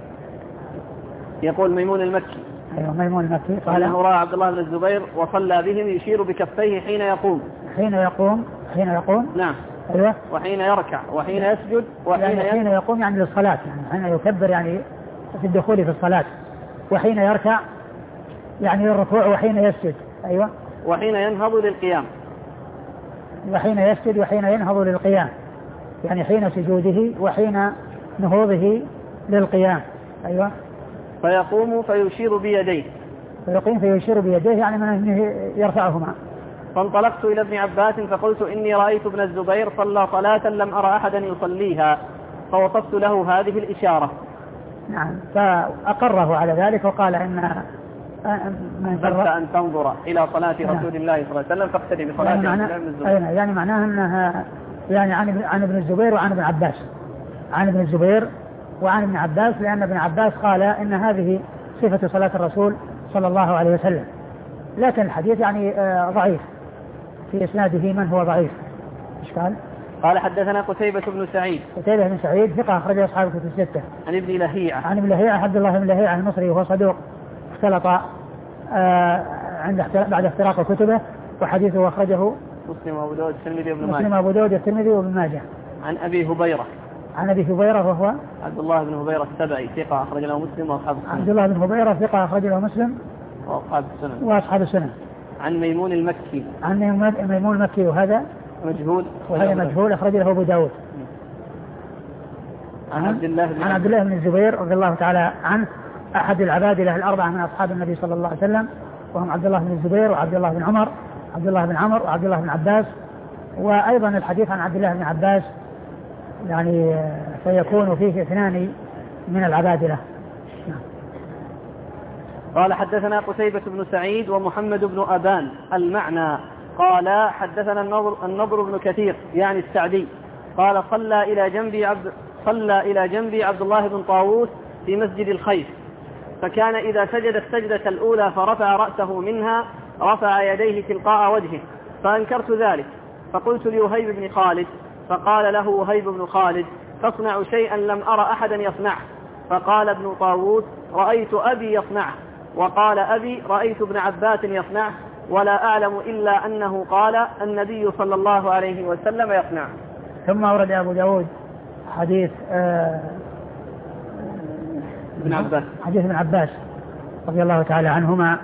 يقول ميمون المكي أيوة ميمون المكي قال أنه رأى عبد الله بن الزبير وصلى بهم يشير بكفيه حين يقوم حين يقوم حين يقوم نعم أيوة وحين يركع وحين يسجد وحين يعني حين يقوم يعني للصلاة، يعني حين يكبر يعني في الدخول في الصلاة، وحين يركع يعني للركوع، وحين يسجد أيوة وحين ينهض للقيام، وحين يسجد وحين ينهض للقيام، يعني حين سجوده وحين نهوضه للقيام أيوة. فيقوم فيشير بيديه فيقوم فيشير بيديه يعني من أنه يرفعهما. فانطلقت إلى ابن عباس فقلت إني رأيت ابن الزبير صلى صلاة لم أرى أحدا يصليها، فوصفت له هذه الإشارة. نعم، فأقره على ذلك وقال إن من فرت أن تنظر إلى صلاة رسول الله صلى الله عليه وسلم فاقتدي بصلاة يعني عبد الله بن الزبير. يعني معناه أنها يعني عن عن ابن الزبير وعن ابن عباس، عن ابن الزبير وعن ابن عباس، لأن ابن عباس قال إن هذه صفة صلاة الرسول صلى الله عليه وسلم، لكن الحديث يعني ضعيف في إسناده من هو ضعيف. إيش قال؟ قال حدثنا قتيبة بن سعيد. قتيبة بن سعيد ثقة أخرجه أصحاب الكتب الستة. عن ابن لهيعة. عن ابن لهيعة عبد الله بن لهيعة المصري وهو صدوق اختلط آه عند بعد اختراق كتبه، وحديثه أخرجه مسلم وأبو داود والترمذي وابن ماجه. مسلم وأبو داود والترمذي وابن ماجه. عن أبي هبيرة. عن أبي هبيرة وهو عبد الله بن هبيرة السبعي ثقة أخرج له مسلم وأصحاب السنن. عبد الله بن هبيرة ثقة أخرج له مسلم وأصحاب السنن. وأصحاب السنن. عن ميمون المكي. عن ميمون المكي وهذا مجهول. وهذا مجهول أخرج له أبو داود. عن عبد الله بن عن عبد الله بن الزبير رضي الله تعالى عنه أحد العبادلة الأربعة من أصحاب النبي صلى الله عليه وسلم، وهم عبد الله بن الزبير وعبد الله بن عمر عبد الله بن عمر وعبد الله بن عباس. وأيضا الحديث عن عبد الله بن عباس يعني فيكون فيه اثنان من العبادلة. قال حدثنا قتيبة بن سعيد ومحمد بن أبان المعنى. قال حدثنا النضر, النضر بن كثير يعني السعدي قال صلى إلى جنبي عبد, صلى إلى جنبي عبد الله بن طاووس في مسجد الخيف، فكان إذا سجد السجدة الأولى فرفع رأسه منها رفع يديه تلقاء وجهه، فأنكرت ذلك فقلت لوهيب بن خالد، فقال له وهيب بن خالد تصنع شيئا لم أرى أحدا يصنعه. فقال ابن طاووس رأيت أبي يصنعه، وقال أبي رأيت ابن عباس يصنعه، ولا أعلم إلا أنه قال النبي صلى الله عليه وسلم يصنعه. ثم أورد أبو داود حديث آه ابن عباس حديث ابن عباس رضي الله تعالى عنهما،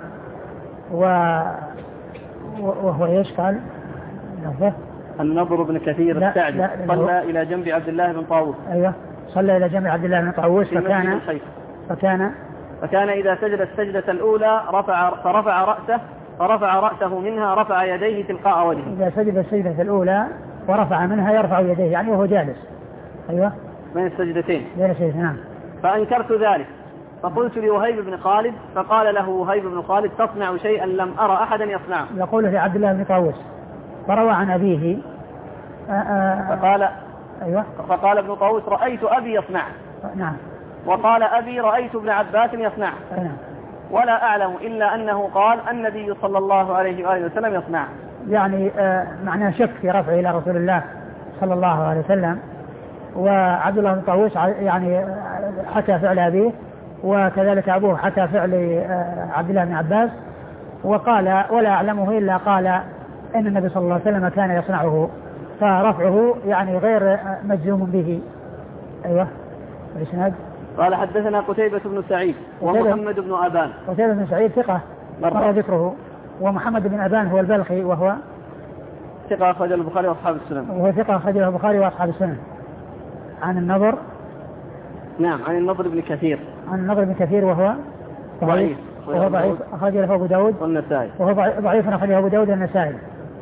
وهو ايش قال؟ النضر بن كثير السعدي صلى إلى جنب عبد الله بن طاووس. أيوة صلى إلى جنب عبد الله بن طاووس فكان فكان فكان إذا سجد السجدة الأولى رفع فرفع رأسه فرفع رأسه منها رفع يديه تلقاء وجهه. إذا سجد السجدة الأولى ورفع منها يرفع يديه يعني وهو جالس. أيوة بين السجدتين بين السجدتين نعم. فأنكرت ذلك فقلت لوهيب بن خالد، فقال له وهيب بن خالد تصنع شيئا لم أرى أحدا يصنعه. يقول لعبد الله بن طاووس فروى عن أبيه فقال أيوة فقال ابن طاووس رأيت أبي يصنعه. نعم. وقال أبي رأيت ابن عباس يصنعه. نعم. ولا أعلم إلا أنه قال النبي صلى الله عليه وآله وسلم يصنعه. يعني آه معناه شك في رفعه إلى رسول الله صلى الله عليه وسلم. وعبد الله بن طاووس يعني حكى فعل أبيه، وكذلك أبوه حكى فعل آه عبد الله بن عباس، وقال ولا أعلمه إلا قال إن النبي صلى الله عليه وسلم كان يصنعه، فرفعه يعني غير مجزوم به. أيوة الإسناد. قال حدثنا قتيبة بن سعيد ومحمد بن أبان. قتيبة بن سعيد ثقة مر ذكره، ومحمد بن أبان هو البلخي وهو ثقة أخرج البخاري وأصحاب السنن. وهو ثقة أخرج البخاري وأصحاب السنن. عن النضر نعم عن النضر بن كثير عن النضر بن كثير وهو ضعيف وهو ضعيف أخرج له أبو داود والنسائي وهو ضعيف أخرج له أبو داود والنسائي.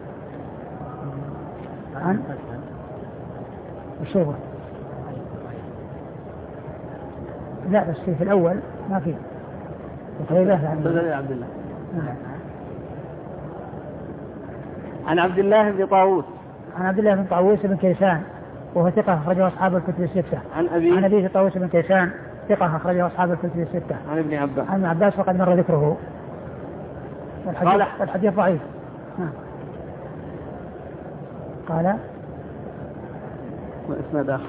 عن الشوبة لا بس في, في الأول ما في قتيبة عن عبد الله عن عبد الله بن طاووس عن عبد الله بن طاووس بن كيسان وهو ثقة أخرجه أصحاب الكتب الستة. عن أبي عن أبي طاووس بن كيسان ثقة أخرجه أصحاب الكتب الستة. عن ابن عباس عن ابن عباس وقد مر ذكره. الحديث, الحديث ضعيف. قال وإسناد آخر.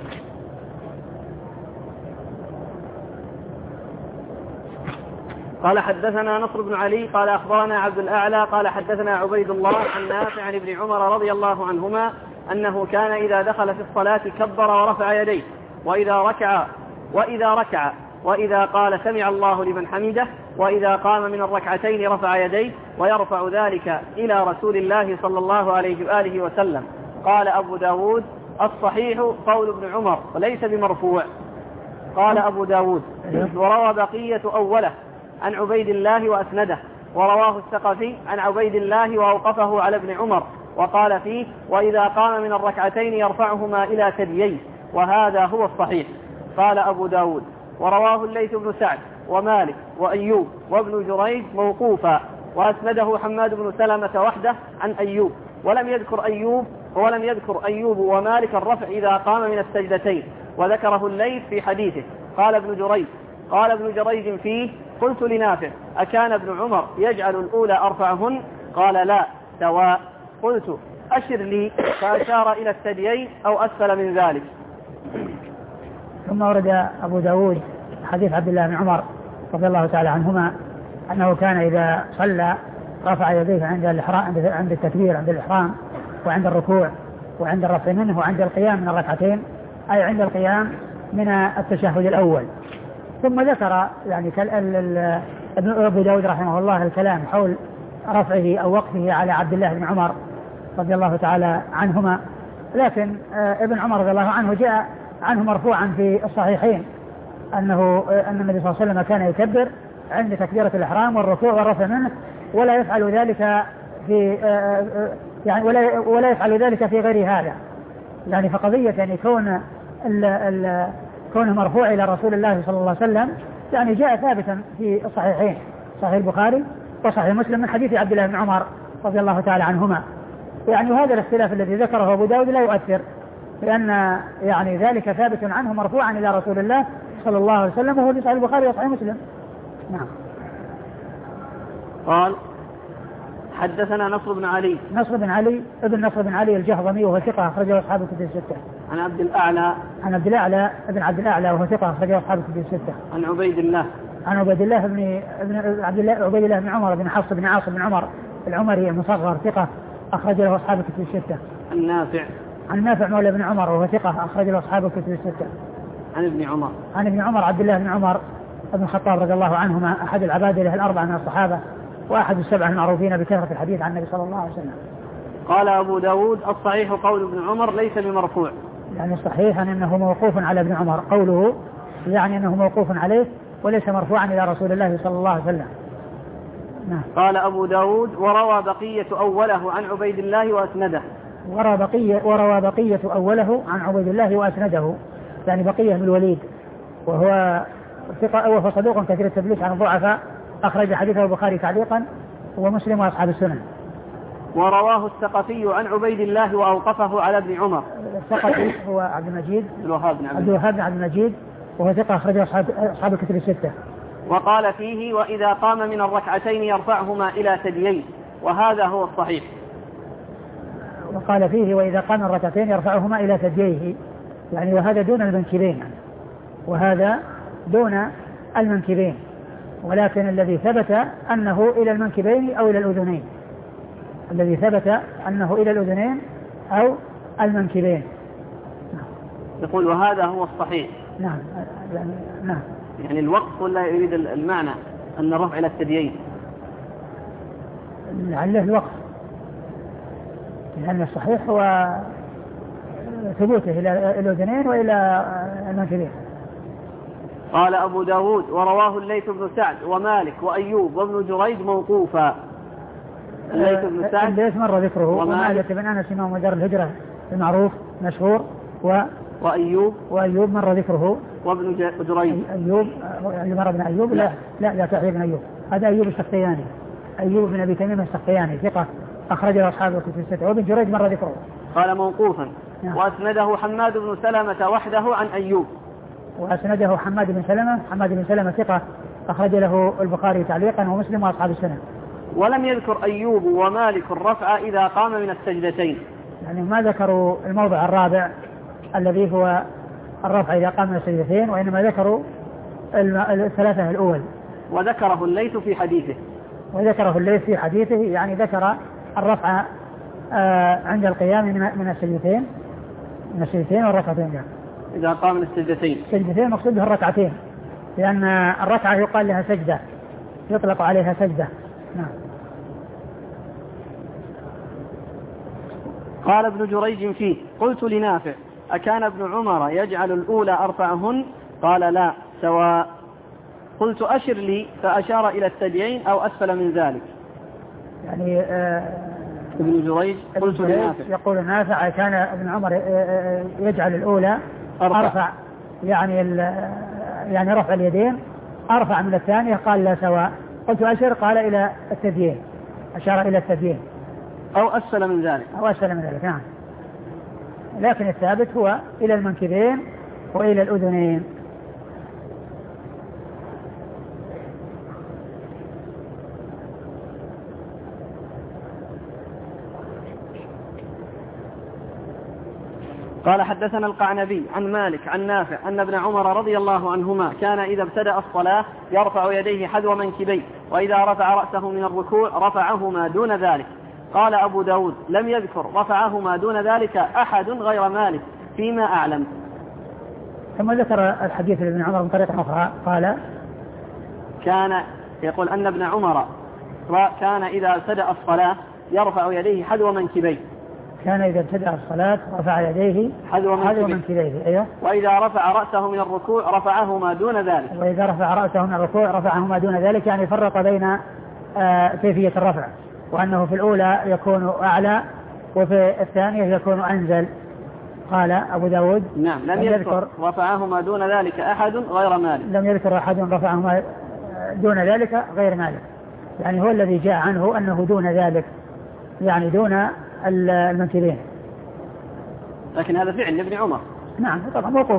قال حدثنا نصر بن علي قال أخبرنا عبد الأعلى قال حدثنا عبيد الله عن نافع عن ابن عمر رضي الله عنهما أنه كان إذا دخل في الصلاة كبر ورفع يديه، وإذا ركع وإذا ركع وإذا قال سمع الله لمن حمده، وإذا قام من الركعتين رفع يديه، ويرفع ذلك إلى رسول الله صلى الله عليه وآله وسلم. قال أبو داود الصحيح قول ابن عمر وليس بمرفوع. قال أبو داود وروى بقية أوله عن عبيد الله وأسنده، ورواه الثقفي عن عبيد الله وأوقفه على ابن عمر وقال فيه وإذا قام من الركعتين يرفعهما إلى ثدييه، وهذا هو الصحيح. قال أبو داود ورواه الليث بن سعد ومالك وأيوب وابن جريج موقوفا، وأسنده حماد بن سلمة وحده عن أيوب، ولم يذكر أيوب ولم يذكر أيوب ومالك الرفع إذا قام من السجدتين، وذكره الليث في حديثه. قال ابن جريج قال ابن جريج فيه قلت لنافع أكان ابن عمر يجعل الأولى أرفعهن؟ قال لا سواء. قلت أشر لي، فأشار إلى الثديين أو أسفل من ذلك. ثم ورد أبو داود حديث عبد الله بن عمر رضي الله تعالى عنهما أنه كان إذا صلى رفع يديه عند الإحرام عند التكبير عند الإحرام وعند الركوع وعند الرفع منه وعند القيام من الركعتين، أي عند القيام من التشهد الأول. ثم ذكر يعني ابن أبو داود رحمه الله الكلام حول رفعه أو وقفه على عبد الله بن عمر رضي الله تعالى عنهما، لكن ابن عمر رضي الله عنه جاء عنه مرفوعا في الصحيحين أنه أن النبي صلى الله عليه وسلم كان يكبر عند تكبيرة الإحرام والركوع والرفع منه، ولا يفعل ذلك في يعني ولا ولا يفعل ذلك في غير هذا. يعني فقضية أن يكون ال ال كونه مرفوع إلى رسول الله صلى الله عليه وسلم يعني جاء ثابتا في الصحيحين صحيح البخاري وصحيح مسلم من حديث عبد الله بن عمر رضي الله تعالى عنهما. يعني هذا الاختلاف الذي ذكره أبو داود لا يؤثر لأن يعني ذلك ثابت عنه مرفوعا إلى رسول الله صلى الله عليه وسلم وهو في صحيح البخاري وصحيح مسلم. نعم. قال حدثنا نصر بن علي نصر بن علي ابن نصر بن علي الجهضمي وهو ثقة أخرجه أصحاب الكتب الستة. عن عبد الأعلى عن عبد الأعلى ابن عبد الأعلى وهو ثقة أخرجه أصحاب الكتب الستة. عن عبيد الله عن عبيد الله بن ابن عبد الله عبيد الله بن عمر بن حفص بن عاصم بن عمر العمري المصغر ثقة أخرج له أصحاب الكتب الستة. عن نافع عن نافع مولى بن عمر وهو ثقة أخرج له أصحاب الكتب الستة. عن ابن عمر عن ابن عمر عبد الله بن عمر بن الخطاب رضي الله عنهما أحد العبادلة الأربعة من الصحابة وأحد السبعة المعروفين بكثرة الحديث عن النبي صلى الله عليه وسلم. قال أبو داود الصحيح قول ابن عمر ليس بمرفوع. يعني الصحيح أنه موقوف على ابن عمر قوله يعني أنه موقوف عليه وليس مرفوعا إلى رسول الله صلى الله عليه وسلم. نعم. قال أبو داود وروى بقية أوله عن عبيد الله وأسنده. وروى بقية, وروى بقية أوله عن عبيد الله وأسنده يعني بقية من الوليد وهو ثقة وهو صدوق كثير التدليس عن الضعفاء أخرج حديثه البخاري تعليقا ومسلم وأصحاب السنن. ورواه الثقفي عن عبيد الله وأوقفه على ابن عمر. الثقفي هو عبد المجيد عبد الوهاب بن عبد الوهاب بن عبد المجيد وهو ثقة أخرجه أصحاب أصحاب الكتب الستة. وقال فيه وإذا قام من الركعتين يرفعهما إلى ثديين وهذا هو الصحيح. وقال فيه وإذا قام من الركعتين يرفعهما إلى ثدييه يعني وهذا دون المنكبين يعني. وهذا دون المنكبين ولكن الذي ثبت أنه إلى المنكبين أو إلى الأذنين الذي ثبت أنه إلى الأذنين أو المنكبين. يقول وهذا هو الصحيح. نعم يعني نعم يعني الوقف ولا يريد المعنى أن الرفع إلى الثديين لعله الوقف لأن الصحيح هو ثبوته إلى الأذنين وإلى المنكبين. قال أبو داود ورواه الليث بن سعد ومالك وأيوب وابن جريج موقوفا. الليث بن سعد الليث مر ذكره ومالك بن أنس إمام دار الهجرة المعروف مشهور و وأيوب وأيوب مر ذكره وابن جريج أيوب مر بن أيوب لا لا لا تعرف بن أيوب هذا أيوب السختياني أيوب بن أبي تميم السختياني ثقة أخرجه أصحاب الكتب الستة. وابن جريج مر ذكره. قال موقوفا. نعم. وأسنده حماد بن سلمة وحده عن أيوب. وأسنده حماد بن سلمة حماد بن سلمة ثقة أخرج له البخاري تعليقا ومسلم وأصحاب السنن. ولم يذكر أيوب ومالك الرفع إذا قام من السجدتين يعني ما ذكروا الموضع الرابع الذي هو الرفع إذا قام من السجدتين وإنما ذكروا الثلاثة الأول. وذكره الليث في حديثه وذكره الليث في حديثه يعني ذكر الرفع آه عند القيام من السجدتين من السجدتين والركعتين يعني. إذا قام من السجدتين السجدتين مقصود بها الركعتين لأن الركعة يقال لها سجدة يطلق عليها سجدة. نعم. قال ابن جريج فيه قلت لنافع أكان ابن عمر يجعل الأولى أرفعهن قال لا سواء. قلت أشر لي فأشار إلى الثديين أو أسفل من ذلك. يعني آه ابن جريج قلت لنافع يقول نافع كان ابن عمر يجعل الأولى أرفع, أرفع يعني يعني رفع اليدين أرفع من الثانية قال لا سواء. قلت أشر قال إلى الثديين أشار إلى الثديين أو أسفل من ذلك أو أسفل من ذلك. نعم. لكن الثابت هو إلى المنكبين وإلى الأذنين. قال حدثنا القعنبي عن مالك عن نافع أن ابن عمر رضي الله عنهما كان إذا ابتدأ الصلاة يرفع يديه حذو منكبيه وإذا رفع رأسه من الركوع رفعهما دون ذلك. قال أبو داود لم يذكر رفعهما دون ذلك أحد غير مالك فيما أعلم. ثم ذكر الحديث لابن عمر من طريقة أخرى قال كان يقول أن ابن عمر كان إذا ابتدأ الصلاة يرفع يديه حذو منكبيه كان إذا ابتدأ الصلاة رفع يديه حذو منكبيه أيوه. وإذا رفع رأسه من الركوع رفعهما دون ذلك وإذا رفع رأسه من الركوع رفعهما دون ذلك يعني فرق بين آه كيفية الرفع وأنه في الأولى يكون أعلى وفي الثانية يكون أنزل قال أبو داود نعم لم يذكر رفعهما دون ذلك أحد غير مالك. لم يذكر أحد رفعهما دون ذلك غير مالك، يعني هو الذي جاء عنه أنه دون ذلك، يعني دون المنكبين. لكن هذا فعل ابن عمر. نعم طبعا موقوف.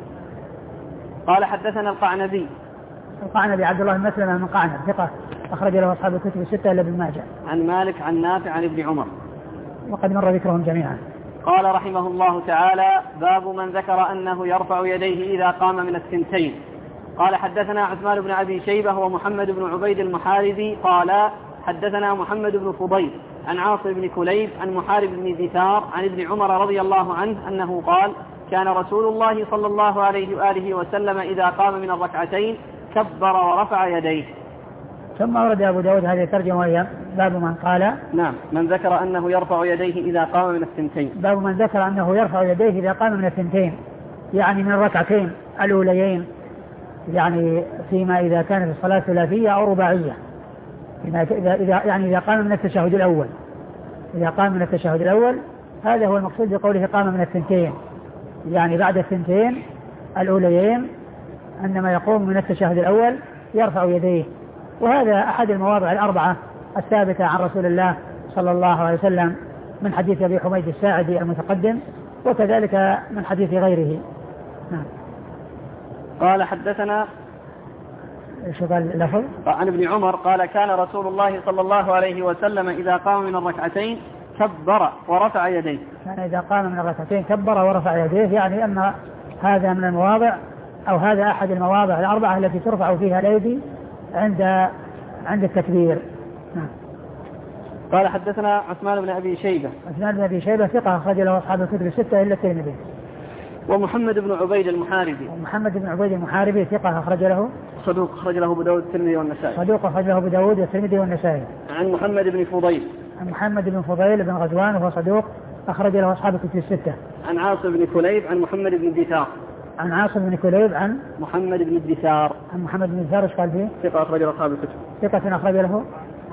قال حدثنا القعنبي. القعنبي عبد الله بن مسلمة من قعنب ثقة أخرج له أصحاب الكتب الستة إلا ابن ماجه. عن مالك عن نافع عن ابن عمر وقد مر ذكرهم جميعا. قال رحمه الله تعالى: باب من ذكر أنه يرفع يديه إذا قام من الثنتين. قال حدثنا عثمان بن أبي شيبة ومحمد بن عبيد المحاربي قال حدثنا محمد بن فضيل عن عاصم بن كليب عن محارب بن دثار عن ابن عمر رضي الله عنه أنه قال: كان رسول الله صلى الله عليه وآله وسلم إذا قام من الركعتين كبر ورفع يديه. ثم ورد أبو داود هذه الترجمة وهي باب من قال نعم من ذكر أنه يرفع يديه إذا قام من الثنتين. باب من ذكر أنه يرفع يديه إذا قام من الثنتين، يعني من الركعتين الأوليين، يعني فيما إذا كانت الصلاة ثلاثية أو رباعية، إذا إذا يعني إذا قام من التشهد الأول إذا قام من التشهد الأول هذا هو المقصود بقوله قام من الثنتين، يعني بعد الثنتين الأوليين عندما يقوم من التشهد الأول يرفع يديه. وهذا أحد المواضع الأربعة الثابتة عن رسول الله صلى الله عليه وسلم من حديث أبي حميد الساعدي المتقدم، وكذلك من حديث غيره. نعم. قال حدثنا شو قال اللفظ؟ عن ابن عمر قال: كان رسول الله صلى الله عليه وسلم إذا قام من الركعتين كبر ورفع يديه. كان إذا قام من الركعتين كبر ورفع يديه، يعني أن هذا من المواضع أو هذا أحد المواضع الأربعة التي ترفع فيها الأيدي عند عند التكبير. نعم. قال حدثنا عثمان بن أبي شيبة. عثمان بن أبي شيبة ثقة أخرج له أصحاب الكتب الستة إلا الترمذي. ومحمد بن عبيد المحاربي. ومحمد بن عبيد المحاربي ثقة أخرج له صدوق أخرج له أبو داود والترمذي والنسائي. صدوق أخرج له أبو داود والترمذي والنسائي. عن محمد بن فضيل. عن محمد بن فضيل بن غزوان وهو صدوق أخرج له أصحاب الكتب الستة. عن عاصم بن كليب عن محمد بن دثار. عن عاصم بن كليب عن محمد بن الدثار. عن محمد بن الدثار. ايش قال فيه؟ ثقة أخرج له أصحاب الكتب. ثقة أخرج له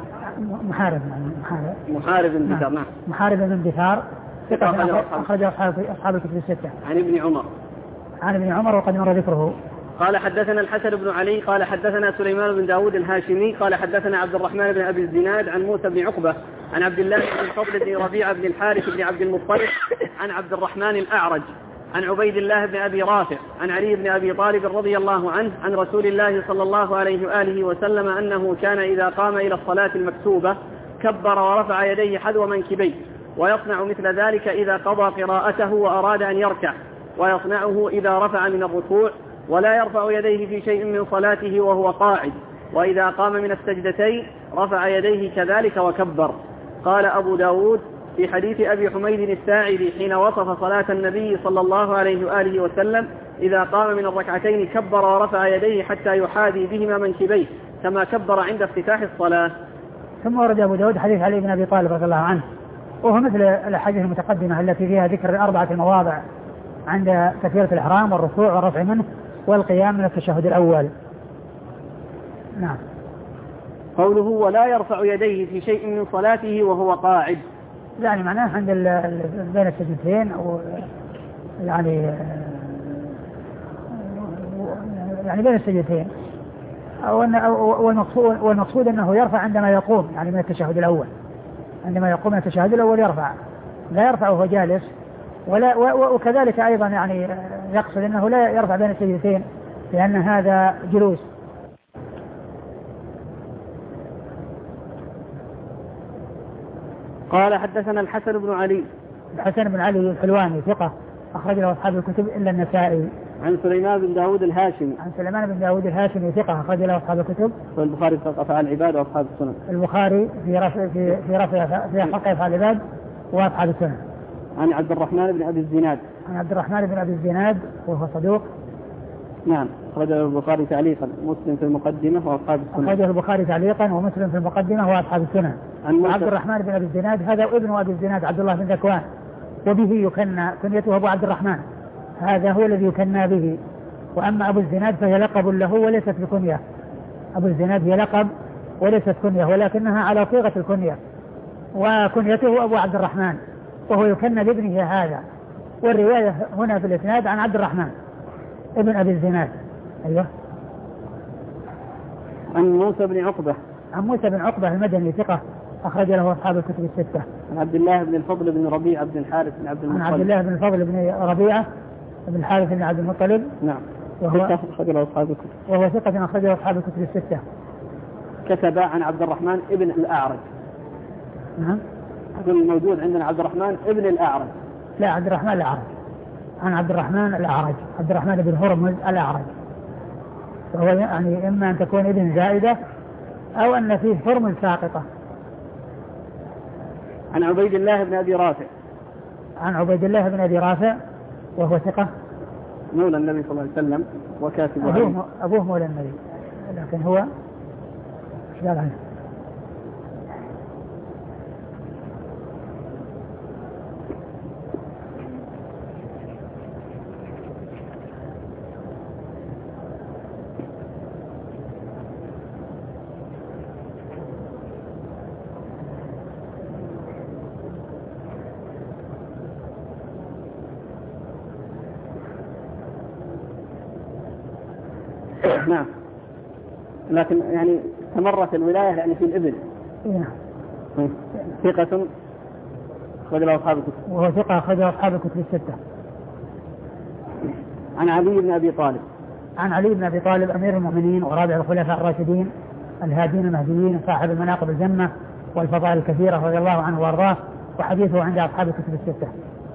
محارب محارب محارب بن دثار. نعم. محارب بن دثار ثقة أخرج أصحاب أصحاب الكتب الستة. عن ابن عمر. عن ابن عمر وقد مر ذكره. قال حدثنا الحسن بن علي قال حدثنا سليمان بن داود الهاشمي قال حدثنا عبد الرحمن بن أبي الزناد عن موسى بن عقبة عن عبد الله بن الفضل بن ربيعة بن الحارث بن عبد المطلب عن عبد الرحمن الأعرج عن عبيد الله بن أبي رافع عن علي بن أبي طالب رضي الله عنه عن رسول الله صلى الله عليه وآله وسلم أنه كان إذا قام إلى الصلاة المكتوبة كبر ورفع يديه حذو منكبيه، ويصنع مثل ذلك إذا قضى قراءته وأراد أن يركع، ويصنعه إذا رفع من الركوع، ولا يرفع يديه في شيء من صلاته وهو قاعد، وإذا قام من السجدتين رفع يديه كذلك وكبر. قال أبو داود في حديث أبي حميد الساعدي حين وصف صلاة النبي صلى الله عليه وآله وسلم إذا قام من الركعتين كبر ورفع يديه حتى يحاذي بهما منكبيه كما كبر عند افتتاح الصلاة. ثم ورد أبو داود حديث علي بن أبي طالب رضي الله عنه، وهو مثل الأحاديث المتقدمة التي فيها ذكر الأربعة المواضع عند تكبيرة الإحرام والركوع والرفع منه والقيام من التشهد الأول. نعم. قوله ولا يرفع يديه في شيء من صلاته وهو قاعد، يعني معناه عند بين السجدتين أو يعني يعني بين السجدتين، أو أن والمقصود والمقصود أنه يرفع عندما يقوم، يعني من التشهد الأول، عندما يقوم من التشهد الأول يرفع، لا يرفع وهو جالس، ولا وكذلك أيضا يعني يقصد أنه لا يرفع بين السجدتين لأن هذا جلوس. قال حدثنا الحسن بن علي. الحسن بن علي الحلواني ثقة أخرج له أصحاب الكتب إلا النسائي. عن سليمان بن داود الهاشمي. عن سليمان بن داود الهاشمي ثقة أخرج له أصحاب الكتب. والبخاري في أفعال العباد وأصحاب السنن. البخاري في رفع في في رفع في حق أفعال العباد وأصحاب السنن. عن عبد الرحمن بن أبي الزناد. عن عبد الرحمن بن أبي الزناد وهو صدوق. نعم. أخرجه البخاري تعليقا ومسلم في المقدمة وأصحاب السنن. أخرجه البخاري تعليقا ومسلم في المقدمة وأصحاب السنن. عبد الرحمن بن أبي الزناد هذا ابن أبي الزناد عبد الله بن ذكوان، وبه يكنى كنيته أبو عبد الرحمن، هذا هو الذي يكنى به. وأما أبو الزناد فهي لقب له وليست بكنية. أبو الزناد هي لقب وليست كنية، ولكنها على صيغة الكنية، وكنيته أبو عبد الرحمن، وهو يكنى بابنه هذا. والرواية هنا في الإسناد عن عبد الرحمن ابن أبي الزناد. أيوه. عن موسى بن عقبة. عن موسى بن عقبة المدني ثقة أخرج له أصحاب الكتب الستة. عن عبد الله بن الفضل بن ربيعة بن الحارث بن عبد المطلب. عن عبد الله بن الفضل بن ربيعة بن الحارث بن عبد المطلب. نعم. وهو أخرج له أصحاب الكتب. وهو ثقة أخرج له أصحاب الكتب الستة. كتب عن عبد الرحمن ابن الأعرج. نعم. أقول موجود عندنا عبد الرحمن ابن الأعرج. لا، عبد الرحمن الأعرج. عن عبد الرحمن الأعرج، عبد الرحمن بن هرمز الأعرج. وهو يعني إما أن تكون ابن زائدة أو أن فيه هرمز ساقطة. عن عبيد الله بن أبي رافع. عن عبيد الله بن أبي رافع وهو ثقة مولى النبي صلى الله عليه وسلم وكاتب أبوه, أبوه مولى النبي، لكن هو ايش قال عنه؟ نعم، لكن يعني استمرت الولاية يعني في الإبل. نعم. ثقة أخرج له أصحاب الكتب. وهو ثقة أخرج له أصحاب الكتب الستة. عن علي بن أبي طالب. عن علي بن أبي طالب أمير المؤمنين ورابع الخلفاء الراشدين الهادين المهديين صاحب المناقب الجمة والفضائل الكثيرة رضي الله عنه وارضاه، وحديثه عند أصحاب الكتب الستة.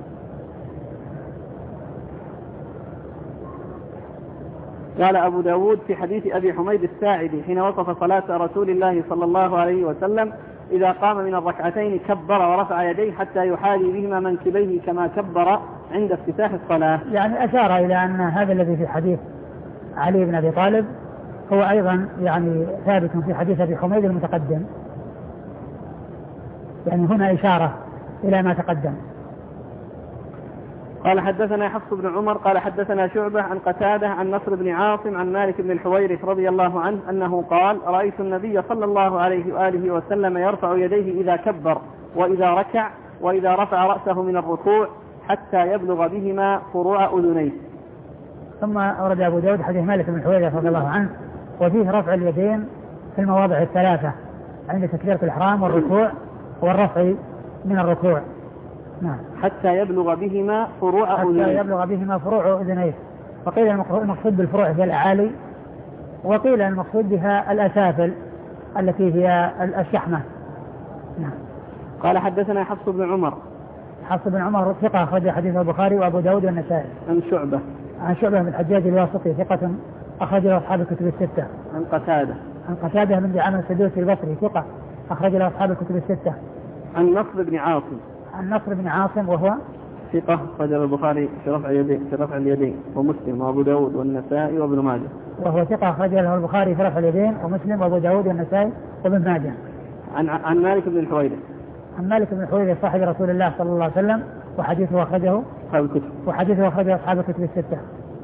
قال أبو داود في حديث أبي حميد الساعدي حين وصف صلاة رسول الله صلى الله عليه وسلم: إذا قام من الركعتين كبر ورفع يديه حتى يحاذي بهما منكبيه كما كبر عند افتتاح الصلاة. يعني أشار إلى أن هذا الذي في حديث علي بن أبي طالب هو أيضا يعني ثابت في حديث أبي حميد المتقدم، يعني هنا إشارة إلى ما تقدم. قال حدثنا حفص بن عمر قال حدثنا شعبة عن قتادة عن نصر بن عاصم عن مالك بن الحويرث رضي الله عنه أنه قال: رأيت النبي صلى الله عليه وآله وسلم يرفع يديه إذا كبر وإذا ركع وإذا رفع رأسه من الركوع حتى يبلغ بهما فروع أذنيه. ثم أورد أبو داود حديث مالك بن الحويرث رضي الله عنه وفيه رفع اليدين في المواضع الثلاثة عند تكبيرة الإحرام والركوع والرفع من الركوع. نعم. حتى يبلغ بهما فروع أذنيه. حتى يبلغ بهما فروع أذنيه. وقيل المقصود بالفروع هي الأعالي، وقيل المقصود بها الأسافل التي هي الشحمة. نعم. قال حدثنا حفص بن عمر. حفص بن عمر ثقة أخرج حديث البخاري وأبو داود والنسائي. عن شعبة. عن شعبة بن الحجاج الواسطي ثقة أخرج له أصحاب الكتب الستة. عن قتادة. عن قتادة بن دعامة السدوسي البصري ثقة أخرج له أصحاب الكتب الستة. عن نصر بن عاصم. عن نصر بن عاصم وهو ثقة أخرج البخاري في رفع اليدين في رفع اليدين ومسلم وأبو داود والنسائي وابن ماجه. وهو ثقة أخرج له البخاري في رفع اليدين ومسلم وأبو داود والنسائي وابن ماجه. عن عن مالك بن الحويرث. عن مالك بن الحويرث صاحب رسول الله صلى الله عليه وسلم وحديثه أخرجه أصحاب الكتب. وحديثه أخرجه أصحاب الكتب الستة.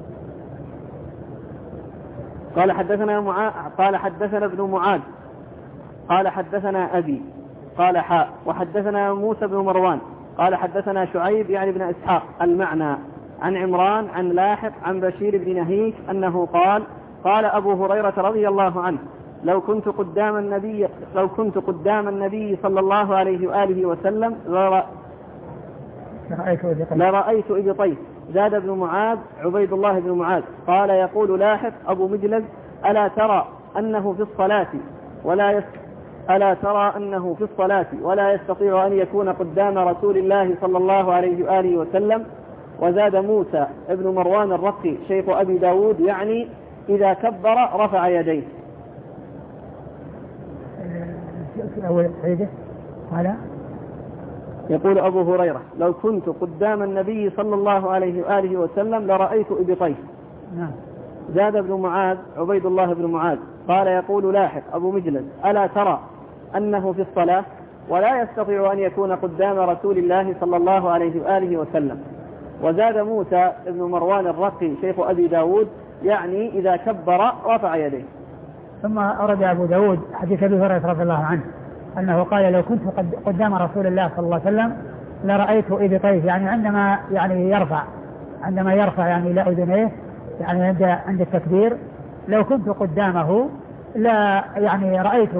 قال حدثنا معاذ قال حدثنا ابن معاذ قال حدثنا أبي قال حاء وحدثنا موسى بن مروان قال حدثنا شعيب يعني بن إسحاق المعنى عن عمران عن لاحق عن بشير بن نهيك أنه قال: قال أبو هريرة رضي الله عنه: لو كنت قدام النبي لو كنت قدام النبي صلى الله عليه وآله وسلم لرأيت إبطيه. زاد ابن معاذ عبيد الله بن معاذ قال: يقول لاحق أبو مجلد: ألا ترى أنه في الصلاة ولا يس ألا ترى أنه في الصلاة ولا يستطيع أن يكون قدام رسول الله صلى الله عليه وآله وسلم. وزاد موسى ابن مروان الرقي شيخ أبي داود يعني: إذا كبر رفع يديه. يقول أبو هريرة: لو كنت قدام النبي صلى الله عليه وآله وسلم لرأيت إبطيه. زاد ابن معاذ عبيد الله بن معاذ قال: يقول لاحق أبو مجلد: ألا ترى أنه في الصلاة ولا يستطيع أن يكون قدام رسول الله صلى الله عليه وآله وسلم. وزاد موسى ابن مروان الرقي شيخ أبي داود يعني: إذا كبر رفع يديه. ثم أورد أبو داود حديث أبي هريرة رضي الله عنه أنه قال: لو كنت قدام رسول الله صلى الله عليه وسلم لرأيت إبطيه، يعني عندما يعني يرفع عندما يرفع يعني إلى أذنيه، يعني عند عند التكبير، لو كنت قدامه لا يعني رأيت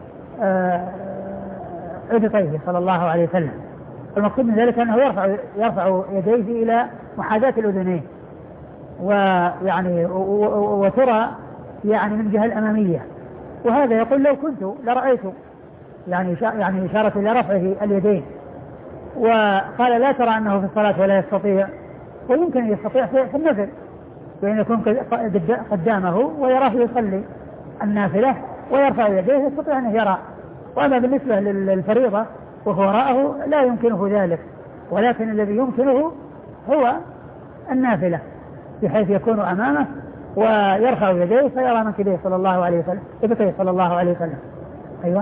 إبطيه صلى الله عليه وسلم. المقصود من ذلك أنه يرفع يرفع يديه إلى محاذاة الأذنين، ويعني وترى يعني من الجهة الأمامية، وهذا يقول لو كنت لرأيت يعني يعني إشارة إلى رفعه اليدين. وقال لا ترى أنه في الصلاة ولا يستطيع، ويمكن يستطيع في النفل، بأن يكون قدامه ويراه يصلي النافلة ويرفع يديه يستطيع أن يرى. وأما بالنسبة للفريضة وهو وراءه لا يمكنه ذلك، ولكن الذي يمكنه هو النافلة، بحيث يكون أمامه ويرفع يديه فيرى منكبيه صلى الله عليه وسلم إبطيه صلى الله عليه وسلم. أيوة.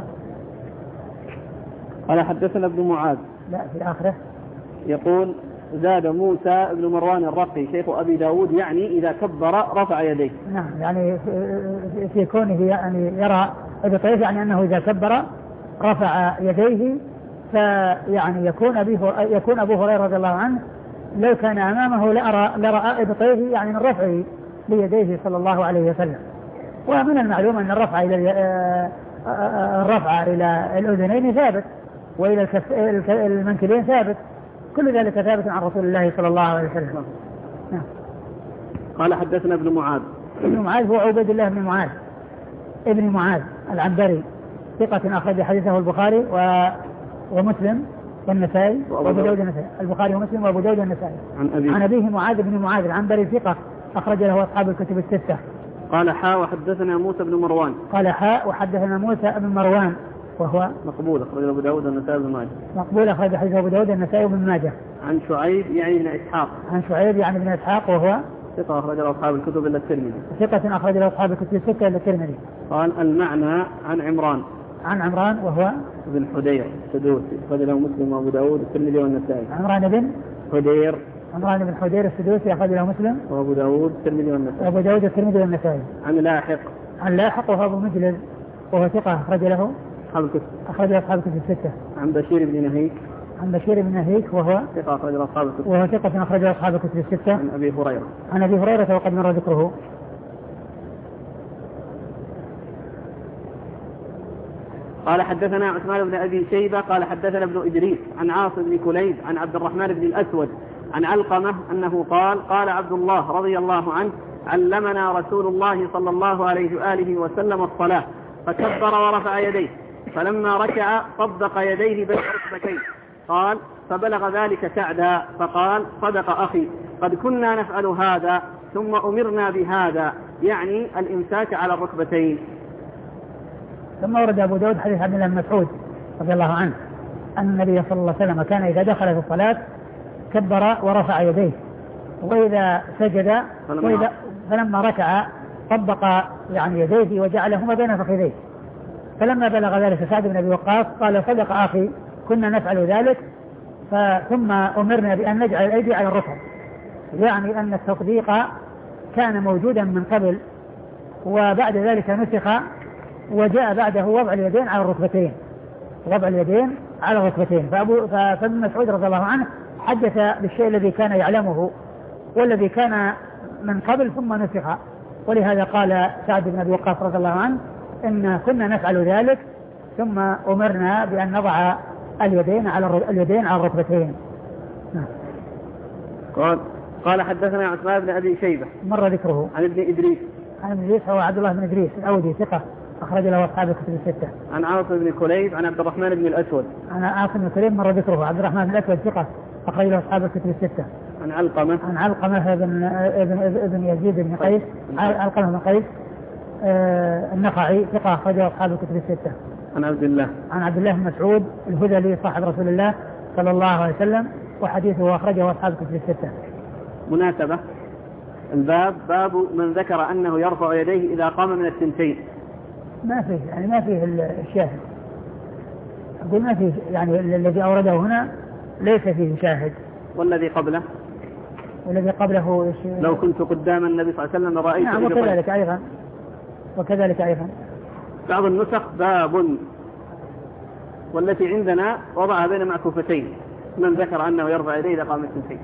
قال حدثنا ابن معاذ. لا في آخره يقول زاد موسى بن مروان الرقي شيخ أبي داود، يعني إذا كبر رفع يديه. نعم، يعني في كونه يعني يرى إبطيه، يعني أنه إذا كبر رفع يديه، فيعني يكون أبي يكون أبو هريرة رضي الله عنه لو كان أمامه لأرى لرأى إبطيه يعني من رفعه ليديه صلى الله عليه وسلم. ومن المعلوم أن الرفع إلى الرفع إلى الأذنين ثابت، وإلى المنكبين ثابت، كل ذلك ثابت عن رسول الله صلى الله عليه وسلم. نعم. قال حدثنا ابن معاذ. ابن معاذ هو عبيد الله بن معاذ ابن معاذ العنبري، ثقة أخرج حديثه البخاري و... ومسلم والنسائي وأبو داود النسائي. البخاري ومسلم وأبو داود النسائي. عن أبيه عن أبيه معاذ بن معاذ العنبري، ثقة أخرج له أصحاب الكتب الستة. قال حاء وحدثنا موسى بن مروان. قال حاء وحدثنا موسى بن مروان وهو مقبول أخرج أبو داود النسائي بن ماجه. مقبول أخرج حديث أبو داود النسائي بن ماجه. عن شعيب يعني بن إسحاق. عن شعيب يعني بن إسحاق وهو ثقة أخرج له أصحاب الكتب إلا الترمذي. ثقة أخرج له أصحاب الكتب الستة إلا الترمذي. قال المعنى عن عمران. عن عمران وهو بن حدير السدوسي أخرج له مسلم وأبو داود الترمذي والنسائي. عمران بن حدير عمران بن حدير السدوسي أخرج له مسلم وأبو داود الترمذي والنسائي. وأبو داود الترمذي والنسائي. عن لاحق. عن لاحق وهو أبو مجلد وهو ثقة أخرج له أصحاب الكتب أخرج له أصحاب الكتب الستة. عن بشير بن نهيك. عن بشير بن نهيك وهو ثقة أخرج له أصحاب الكتب وهو ثقة أخرج له أصحاب الكتب الستة. عن أبي هريرة. عن أبي هريرة وقد مر ذكره. قال حدثنا عثمان بن أبي شيبة قال حدثنا ابن إدريس عن عاصم بن كليب عن عبد الرحمن بن الأسود عن علقمة أنه قال قال عبد الله رضي الله عنه علمنا رسول الله صلى الله عليه وآله وسلم الصلاة فكبر ورفع يديه، فلما ركع طبق يديه بين ركبتيه. قال فبلغ ذلك سعدا فقال صدق أخي قد كنا نفعل هذا ثم أمرنا بهذا، يعني الإمساك على الركبتين. ثم ورد أبو داود حديث عبد الله بن مسعود رضي الله عنه أن النبي صلى الله عليه وسلم كان إذا دخل في الصلاة كبر ورفع يديه، وإذا سجد وإذا فلما ركع طبق يعني يديه وجعلهما بين فخذيه. فلما بلغ ذلك سعد بن أبي وقاص قال صدق أخي كنا نفعل ذلك ثم أمرنا بأن نجعل الأيدي على الركب، يعني أن التطبيق كان موجودا من قبل وبعد ذلك نسخ وجاء بعده وضع اليدين على الركبتين وضع اليدين على الركبتين. فابن مسعود رضي الله عنه حدث بالشيء الذي كان يعلمه والذي كان من قبل ثم نسخ، ولهذا قال سعد بن أبي وقاص رضي الله عنه إن كنا نفعل ذلك ثم أمرنا بأن نضع اليدين على اليدين على الركبتين. قال قال حدثنا عثمان بن أبي شيبة مر ذكره. عن ابن إدريس عن ابن إدريس هو عبد الله بن إدريس الأودي ثقة أخرج له أصحاب الكتب الستة. عن عاصم بن كليب عن عبد الرحمن بن الأسود. عن عاصم بن كليب مر ذكره. عبد الرحمن بن الأسود ثقة أخرج له أصحاب الكتب الستة. عن علقمة عن علقمة بن ابن ابن يزيد بن قيس علقمة بن قيس آه النخعي ثقة أخرج له أصحاب الكتب الستة. عن عبد الله عن عبد الله بن مسعود الهذلي صاحب رسول الله صلى الله عليه وسلم وحديثه أخرجه أصحاب الكتب الستة. مناسبة الباب باب من ذكر أنه يرفع يديه إذا قام من الثنتين. ما فيه يعني ما فيه الشاهد، أقول ما فيه يعني الذي أورده هنا ليس فيه شاهد. والذي قبله والذي قبله لو كنت قدام النبي صلى الله عليه وسلم رأيت. نعم وكذلك أيضا وكذلك أيضا بعض النسخ باب والتي عندنا وضعها بين معكوفتين من ذكر أنه يرفع يديه إذا قام التنفيذ،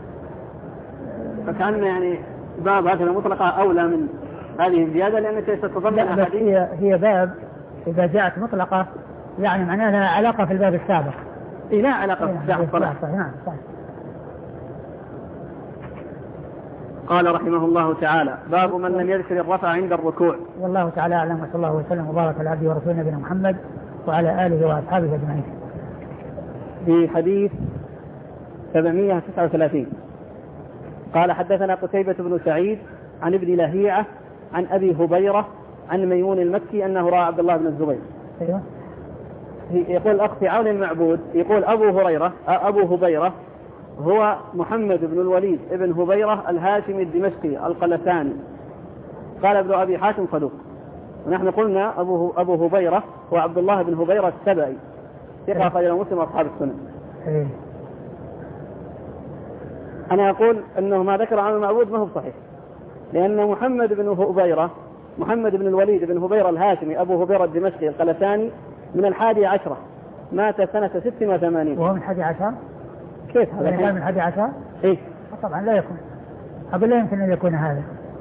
فكأن يعني باب هكذا مطلقة أولى من هذه الزيادة لأنك ستتضمن أحاديث. هي هي باب إذا جاءت مطلقة يعني معناها لها علاقة في الباب السابق. إيه لا علاقة في الساعة الصلاة. نعم صح. قال رحمه الله تعالى: باب من لم يذكر الرفع عند الركوع. والله تعالى أعلم، وصلى الله وسلم وبارك على عبده ورسوله نبينا محمد وعلى آله وأصحابه أجمعين. في حديث سبعمائة وتسعة وثلاثين قال: حدثنا قتيبة بن سعيد عن ابن لهيعة عن أبي هبيرة عن ميمون المكي أنه رأى عبد الله بن الزبير. أيوه. يقول الأخ في عون المعبود، يقول أبو هريرة أبو هبيرة هو محمد بن الوليد ابن هبيرة الهاشمي الدمشقي القلساني. قال ابن أبي حاتم صدوق. ونحن قلنا أبو أبو هبيرة هو عبد الله بن هبيرة السبعي ثقة أخرجه مسلم وأصحاب السنن. أيه. أنا أقول أنه ما ذكر عن المعبود ما هو صحيح، لأن محمد بن هبيرة محمد بن الوليد بن هبيرة الهاشمي أبو هبيرة الدمشقي القلساني من الحادي عشرة، مات سنة ست وثمانين. وهو من الحادي عشر؟ كيف هذا؟ كان من الحادي عشر؟ إيه طبعا لا يكون، أقول لا يمكن أن يكون هذا.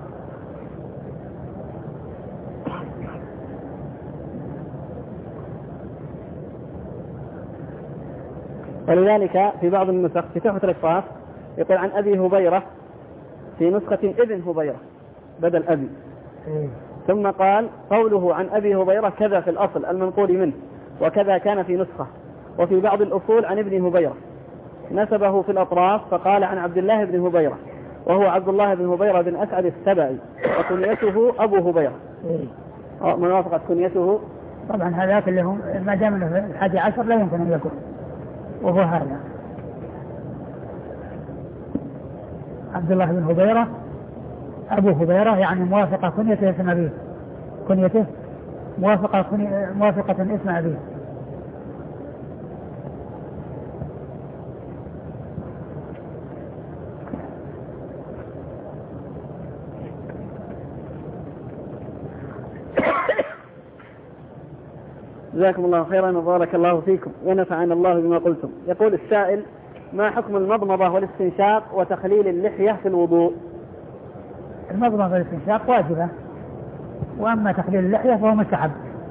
ولذلك في بعض النسخ في تحفة الأشراف يقول عن أبي هبيرة في نسخة ابن هبيرة بدل أبي. إيه. ثم قال قوله عن أبي هبيرة كذا في الأصل المنقول منه، وكذا كان في نسخة، وفي بعض الأصول عن ابن هبيرة. نسبه في الأطراف فقال عن عبد الله بن هبيرة، وهو عبد الله بن هبيرة بن أسعد السبعي، وكنيته أبو هبيرة. إيه. من وافقت كنيته طبعا هذاك اللي هم ما دام من الحادي عشر لا يمكن أن يكون، وهو هذا عبد الله بن هبيرة أبو هبيرة، يعني موافقة كنيته اسم أبيه، كنيته موافقة كنية موافقة اسم أبيه. جزاكم الله خيرا وبارك الله فيكم ونفعنا الله بما قلتم. يقول السائل: ما حكم المضمضة والاستنشاق وتخليل اللحية في الوضوء؟ المضمضة والاستنشاق واجبة، وأما تخليل اللحية فهو مستحب.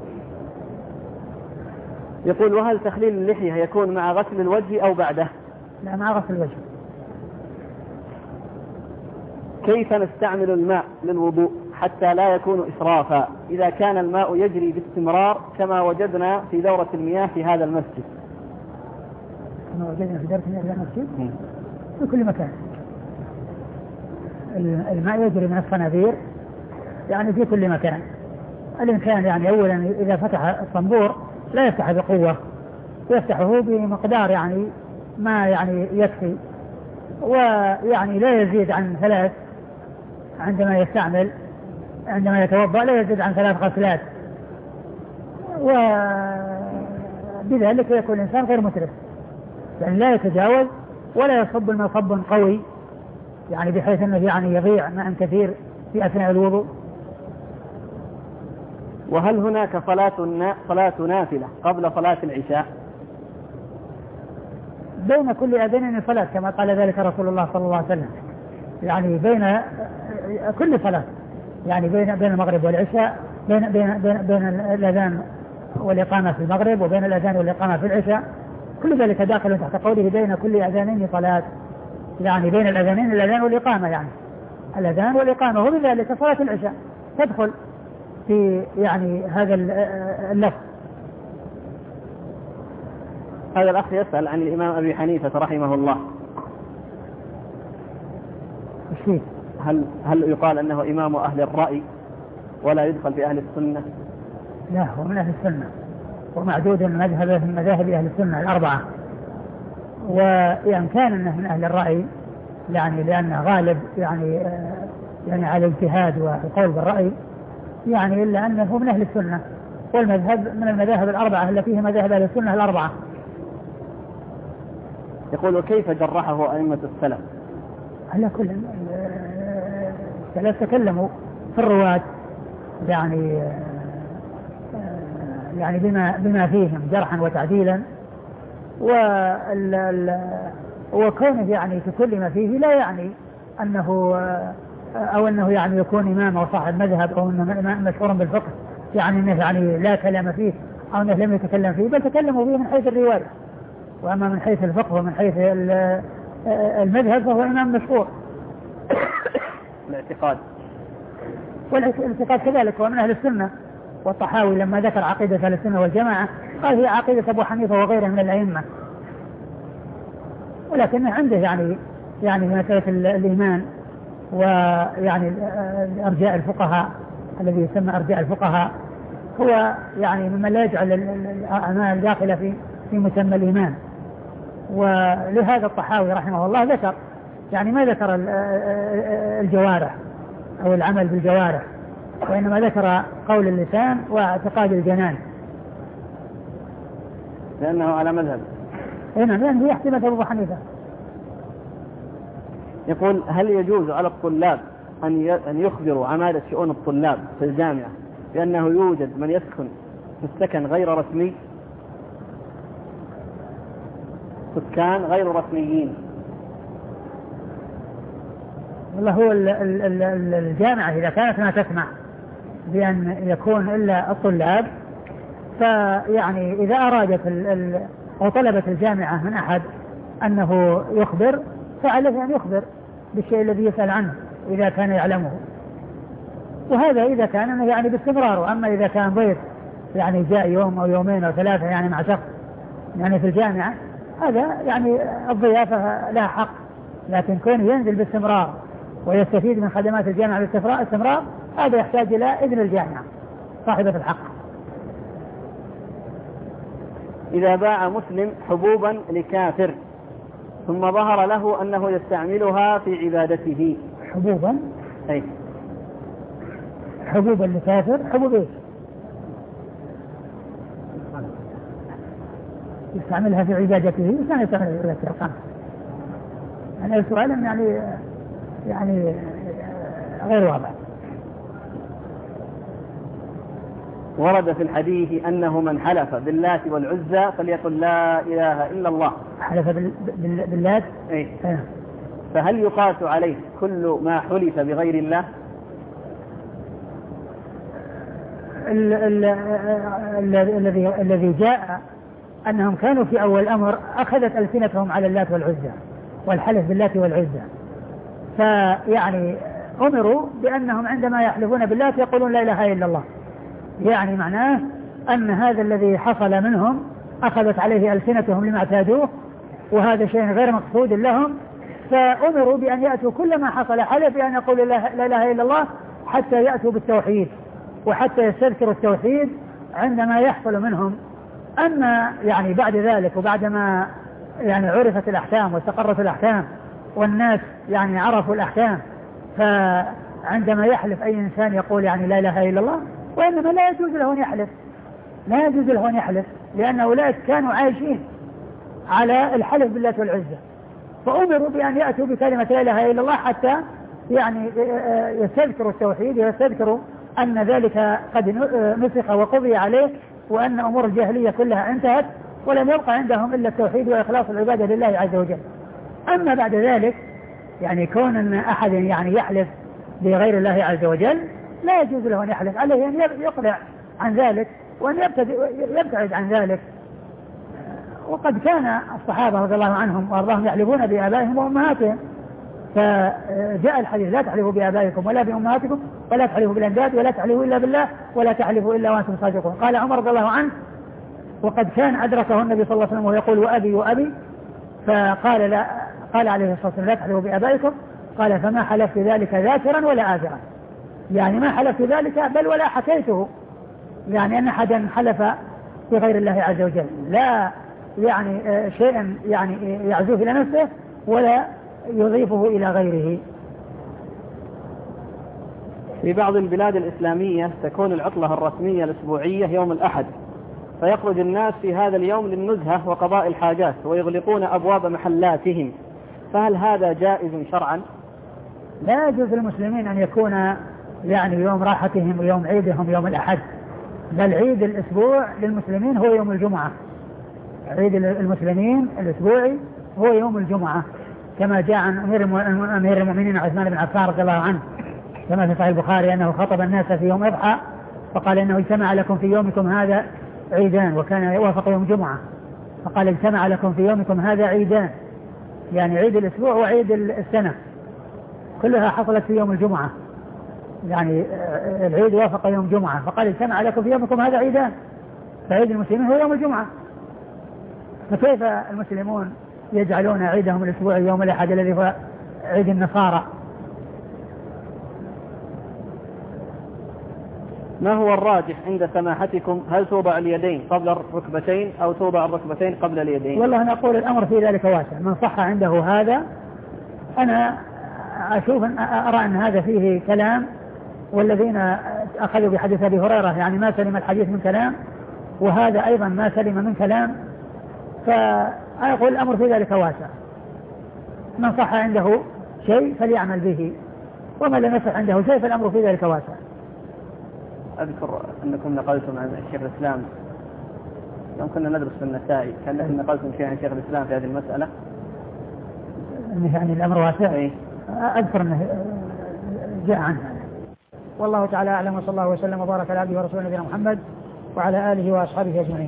يقول: وهل تخليل اللحية يكون مع غسل الوجه أو بعده؟ لا، مع غسل الوجه. كيف نستعمل الماء للوضوء حتى لا يكون إسرافا إذا كان الماء يجري باستمرار كما وجدنا في دورة المياه في هذا المسجد؟ كما وجدنا في دورة المياه في هذا المسجد في كل مكان الماء يجري من الصنابير، يعني في كل مكان. الإنسان يعني أولا إذا فتح الصنبور لا يفتح بقوة، يفتحه بمقدار يعني ما يعني يكفي، ويعني لا يزيد عن ثلاث عندما يستعمل عندما يتوضأ لا يزيد عن ثلاث غسلات، وبذلك يكون الإنسان غير مسرف، يعني لا يتجاوز ولا يصب الماء صب قوي يعني بحيث أنه يعني يضيع ماء كثير في أثناء الوضوء. وهل هناك صلاة صلاة نافلة قبل صلاة العشاء؟ بين كل أذان صلاة كما قال ذلك رسول الله صلى الله عليه وسلم، يعني بين كل صلاة، يعني بين بين المغرب والعشاء، بين بين بين, بين الأذان والإقامة في المغرب وبين الأذان والإقامة في العشاء، كل ذلك داخل تحت قوله بين كل أذانين صلاة، يعني بين الأذانين الأذان والإقامة، يعني الأذان والإقامة، وبذلك صلاة العشاء تدخل في يعني هذا اللفظ. هذا الأخ يسأل عن الإمام أبي حنيفة رحمه الله، هل هل يقال أنه إمام أهل الرأي ولا يدخل بأهل السنة؟ لا، هو من أهل السنة ومعدود مذهب من مذاهب أهل السنة الأربعة، وإن كان أنه من أهل الرأي يعني لأنه غالب يعني يعني على الاجتهاد والقول بالرأي، يعني إلا أنه من أهل السنة، والمذهب من المذاهب الأربعة التي هي مذاهب أهل السنة الأربعة. يقول: وكيف جرحه أئمة السلف؟ على كل السلف تكلموا في الرواة يعني يعني بما بما فيهم جرحا وتعديلا، وكونه يعني في كل ما فيه لا يعني أنه أو أنه يعني يكون إمام أو صاحب مذهب أو أنه مشهور بالفقه يعني أنه يعني لا كلام فيه أو أنه لم يتكلم فيه، بل تكلموا فيه من حيث الرواية، وأما من حيث الفقه ومن حيث المذهب فهو إمام مشهور. الاعتقاد والاعتقاد كذلك هو من أهل السنة. والطحاوي لما ذكر عقيدة أهل السنة والجماعة قال هي عقيدة أبو حنيفة وغيره من الأئمة، ولكنه عنده يعني يعني مسألة الإيمان ويعني أرجاء الفقهاء الذي يسمى أرجاء الفقهاء هو يعني مما لا يجعل الأعمال داخلة في في مسمى الإيمان. ولهذا الطحاوي رحمه الله ذكر يعني ما ذكر الجوارح أو العمل بالجوارح، وإنما ذكر قول اللسان واعتقاد الجنان، لأنه على مذهب هنا لأنه يحتي مذهب أبو حنيفة. يقول هل يجوز على الطلاب أن أن يخبروا عمادة شؤون الطلاب في الجامعة بأنه يوجد من يسكن في السكن غير رسمي، سكان غير رسميين؟ والله هو الجامعة إذا كانت ما تسمح بأن يكون إلا الطلاب، فيعني إذا أرادت أو طلبت الجامعة من أحد أنه يخبر فعليه أن يخبر بالشيء الذي يسأل عنه إذا كان يعلمه، وهذا إذا كان يعني باستمرار. أما إذا كان ضيف يعني جاء يوم أو يومين أو ثلاثة يعني مع شخص يعني في الجامعة، هذا يعني الضيافة لها حق، لكن كونه ينزل باستمرار ويستفيد من خدمات الجامعة باستمرار هذا يحتاج إلى إذن الجامعة صاحبة الحق. إذا باع مسلم حبوبا لكافر ثم ظهر له أنه يستعملها في عبادته. حبوبا أي حبوبا لكافر، حبوب إيش؟ يستعملها في عبادته، كان يستعملها في عبادته. يعني السؤال يعني يعني غير واضح. ورد في الحديث أنه من حلف باللات والعزى فليقل لا إله إلا الله. حلف باللات؟ إيه؟ اه. فهل يقاس عليه كل ما حلف بغير الله؟ الذي الذي جاء أنهم كانوا في أول الأمر أخذت ألسنتهم على اللات والعزى والحلف باللات والعزى، فيعني أمروا بأنهم عندما يحلفون باللات يقولون لا إله إلا الله، يعني معناه أن هذا الذي حصل منهم أخذت عليه ألسنتهم لما اعتادوه، وهذا شيء غير مقصود لهم، فأمروا بأن يأتوا كل ما حصل حلف بأن يقول لا إله إلا الله حتى يأتوا بالتوحيد وحتى يستذكروا التوحيد عندما يحصل منهم. أما يعني بعد ذلك وبعدما يعني عرفت الأحكام واستقرت الأحكام والناس يعني عرفوا الأحكام، فعندما يحلف أي إنسان يقول يعني لا إله إلا الله، وإنما لا يجوز له أن يحلف، لا يجوز له أن يحلف، لأن أولئك كانوا عايشين على الحلف بالله والعزة، فأمروا بأن يأتوا بكلمة لا إله إلا الله حتى يعني يستذكروا التوحيد ويستذكروا أن ذلك قد نسخ وقضي عليه، وأن أمور الجاهلية كلها انتهت ولم يبقى عندهم إلا التوحيد وإخلاص العبادة لله عز وجل. أما بعد ذلك يعني كون أن أحد يعني يحلف بغير الله عز وجل لا يجوز له أن يحلف، عليه أن يقلع عن ذلك وأن يبتعد عن ذلك. وقد كان الصحابة رضي الله عنهم وأرضاهم يحلفون بآبائهم وأمهاتهم، فجاء الحديث لا تحلفوا بآبائكم ولا بأمهاتكم ولا تحلفوا بالأنداد ولا تحلفوا إلا بالله ولا تحلفوا إلا وأنتم صادقون. قال عمر رضي الله عنه وقد كان أدركه النبي صلى الله عليه وسلم ويقول وأبي وأبي، فقال لا، قال عليه الصلاة والسلام لا تحلفوا بآبائكم، قال فما حلفت ذلك ذاكرا ولا آذرا، يعني ما حلفت ذلك بل ولا حكيته، يعني أن أحدا حلف بغير الله عز وجل لا يعني شيئا يعني يعزوه إلى نفسه ولا يضيفه إلى غيره. في بعض البلاد الإسلامية تكون العطلة الرسمية الأسبوعية يوم الأحد، فيخرج الناس في هذا اليوم للنزهة وقضاء الحاجات ويغلقون أبواب محلاتهم، فهل هذا جائز شرعا؟ لا يجوز للمسلمين أن يكون يعني يوم راحتهم ويوم عيدهم يوم الأحد، بل عيد الأسبوع للمسلمين هو يوم الجمعة، عيد المسلمين الأسبوعي هو يوم الجمعة، كما جاء عن أمير المؤمنين عثمان بن عفان رضي الله عنه كما في صحيح البخاري أنه خطب الناس في يوم أضحى فقال إنه اجتمع لكم في يومكم هذا عيدان، وكان يوافق يوم جمعة، فقال اجتمع لكم في يومكم هذا عيدان، يعني عيد الأسبوع وعيد السنة كلها حصلت في يوم الجمعة، يعني العيد وافق يوم جمعة، فقال اجتمع لكم في يومكم هذا عيدان، فعيد المسلمين هو يوم الجمعة. فكيف المسلمون يجعلون عيدهم الأسبوعي يوم الأحد الذي هو عيد النصارى؟ ما هو الراجح عند سماحتكم، هل توضع اليدين قبل الركبتين أو توضع الركبتين قبل اليدين؟ والله أنا أقول الأمر في ذلك واسع، من صح عنده هذا أنا أشوف أن أرى أن هذا فيه كلام، والذين أخذوا بحديث أبي هريرة يعني ما سلم الحديث من كلام، وهذا أيضا ما سلم من كلام، فأقول الأمر في ذلك واسع، من صح عنده شيء فليعمل به، وما لم يصح عنده شيء فالأمر في ذلك واسع. أذكر أنكم نقلتم عن شيخ الإسلام يوم كنا ندرس في النسائي، كان نقلتم شيء عن شيخ الإسلام في هذه المسألة، يعني الأمر واسع. أي. أذكر أنه جاء عنها. والله تعالى أعلم، وصلى الله وسلم وبارك على عبده ورسوله نبينا محمد وعلى آله وأصحابه أجمعين.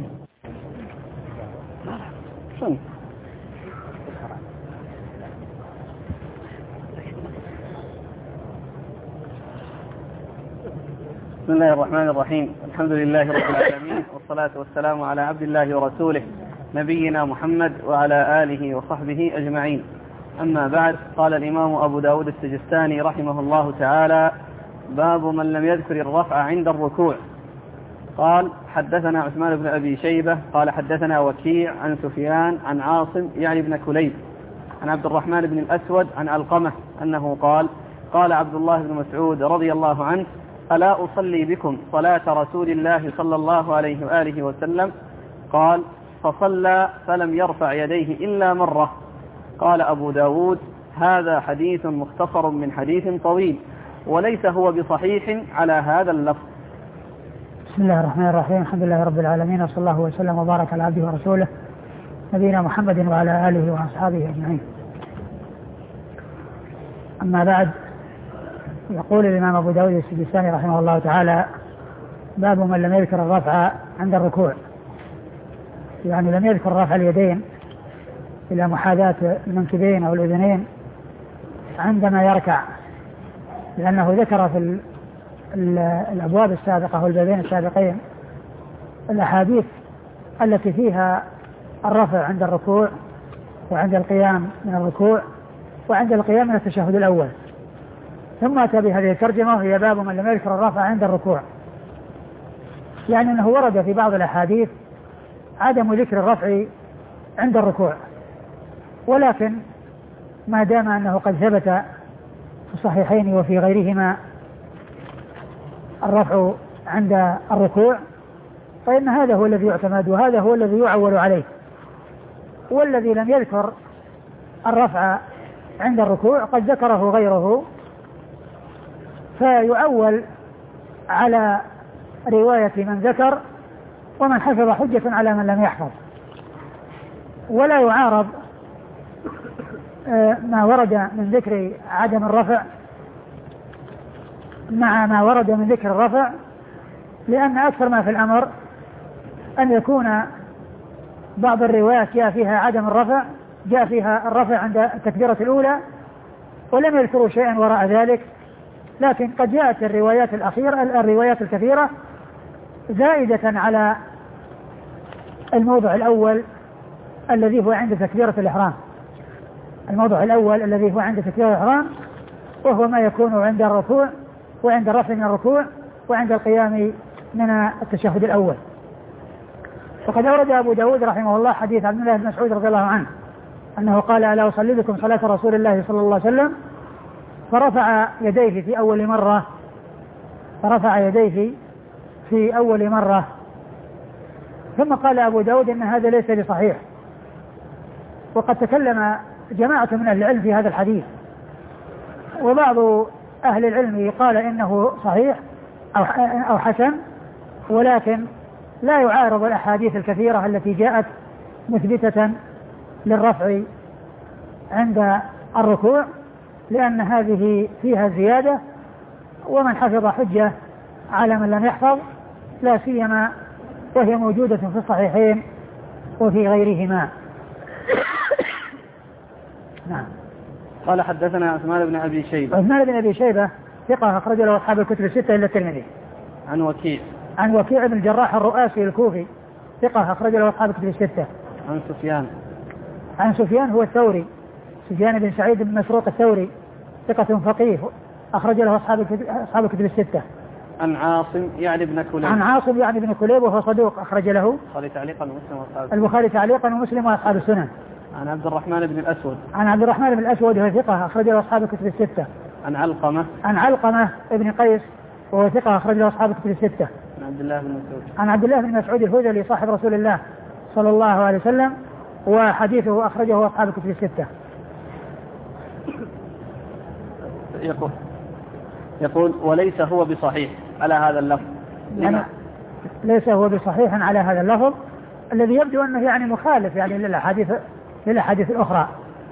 بسم الله الرحمن الرحيم، الحمد لله رب العالمين، والصلاة والسلام على عبد الله ورسوله نبينا محمد وعلى آله وصحبه أجمعين. أما بعد، قال الإمام أبو داود السجستاني رحمه الله تعالى: باب من لم يذكر الرفع عند الركوع. قال: حدثنا عثمان بن أبي شيبة قال حدثنا وكيع عن سفيان عن عاصم يعني بن كليب عن عبد الرحمن بن الأسود عن علقمة أنه قال: قال عبد الله بن مسعود رضي الله عنه: ألا أصلي بكم صلاة رسول الله صلى الله عليه وآله وسلم؟ قال: فصلى فلم يرفع يديه إلا مرة. قال أبو داود: هذا حديث مختصر من حديث طويل، وليس هو بصحيح على هذا اللفظ. بسم الله الرحمن الرحيم، الحمد لله رب العالمين، وصلى الله وسلم وبارك على عبده ورسوله نبينا محمد وعلى آله وأصحابه أجمعين. أما بعد، يقول الإمام أبو داود السجستاني رحمه الله تعالى: باب من لم يذكر الرفع عند الركوع، يعني لم يذكر رفع اليدين إلى محاذاة المنكبين أو الأذنين عندما يركع، لأنه ذكر في الأبواب السابقة والبابين السابقين الأحاديث التي فيها الرفع عند الركوع وعند القيام من الركوع وعند القيام من التشهد الأول، ثم أتى بهذه الترجمة وهي باب من لم يذكر الرفع عند الركوع، يعني أنه ورد في بعض الأحاديث عدم ذكر الرفع عند الركوع، ولكن ما دام أنه قد ثبت في الصحيحين وفي غيرهما الرفع عند الركوع فإن هذا هو الذي يعتمد وهذا هو الذي يعول عليه. والذي لم يذكر الرفع عند الركوع قد ذكره غيره، فيعول على رواية من ذكر، ومن حفظ حجة على من لم يحفظ، ولا يعارض ما ورد من ذكر عدم الرفع مع ما ورد من ذكر الرفع، لأن أكثر ما في الأمر أن يكون بعض الروايات جاء فيها عدم الرفع، جاء فيها الرفع عند التكبيرة الأولى ولم يذكروا شيئا وراء ذلك، لكن قد جاءت الروايات الأخيرة الروايات الكثيرة زائدة على الموضع الأول الذي هو عند تكبيرة الإحرام، الموضع الأول الذي هو عند تكبيرة الإحرام، وهو ما يكون عند الركوع وعند الرفع من الركوع وعند القيام من التشهد الأول. وقد أورد أبو داود رحمه الله حديث عبد الله بن مسعود رضي الله عنه أنه قال: ألا أصلي بكم صلاة رسول الله صلى الله عليه وسلم؟ فرفع يديه في أول مرة فرفع يديه في أول مرة ثم قال أبو داود إن هذا ليس بصحيح. وقد تكلم جماعة من أهل العلم في هذا الحديث، وبعض أهل العلم قال إنه صحيح أو حسن، ولكن لا يعارض الأحاديث الكثيرة التي جاءت مثبتة للرفع عند الركوع، لأن هذه فيها زيادة، ومن حفظ حجة على من لم يحفظ، لا سيما وهي موجودة في الصحيحين وفي غيرهما. نعم. قال حدثنا عثمان بن أبي شيبة. عثمان بن أبي شيبة ثقة أخرج له أصحاب الكتب الستة إلا الترمذي. عن وكيع. عن وكيع بن الجراح الرؤاسي الكوفي ثقة أخرج له أصحاب الكتب الستة. عن سفيان. عن سفيان هو الثوري، سفيان بن سعيد بن مسروق الثوري ثقة فقيه أخرج له أصحاب أصحاب الكتب الستة. عن عاصم يعني بن كليب. عن عاصم يعني بن كليب وهو صدوق أخرج له البخاري تعليقا ومسلم وأصحاب البخاري تعليقا ومسلم وأصحاب السنن. عن عبد الرحمن بن الأسود. عن عبد الرحمن بن الأسود وهو ثقة أخرج له أصحاب الكتب الستة. عن علقمة. عن علقمة ابن قيس وهو ثقة أخرج له أصحاب الكتب الستة. عن عبد الله بن مسعود. عن عبد الله بن مسعود الهذلي صاحب رسول الله صلى الله عليه وسلم، وحديثه أخرجه أصحاب الكتب الستة. يقول يقول وليس هو بصحيح على هذا اللفظ. يعني ليس هو بصحيح على هذا اللفظ الذي يبدو أنه يعني مخالف يعني للأحاديث للأحاديث الأخرى.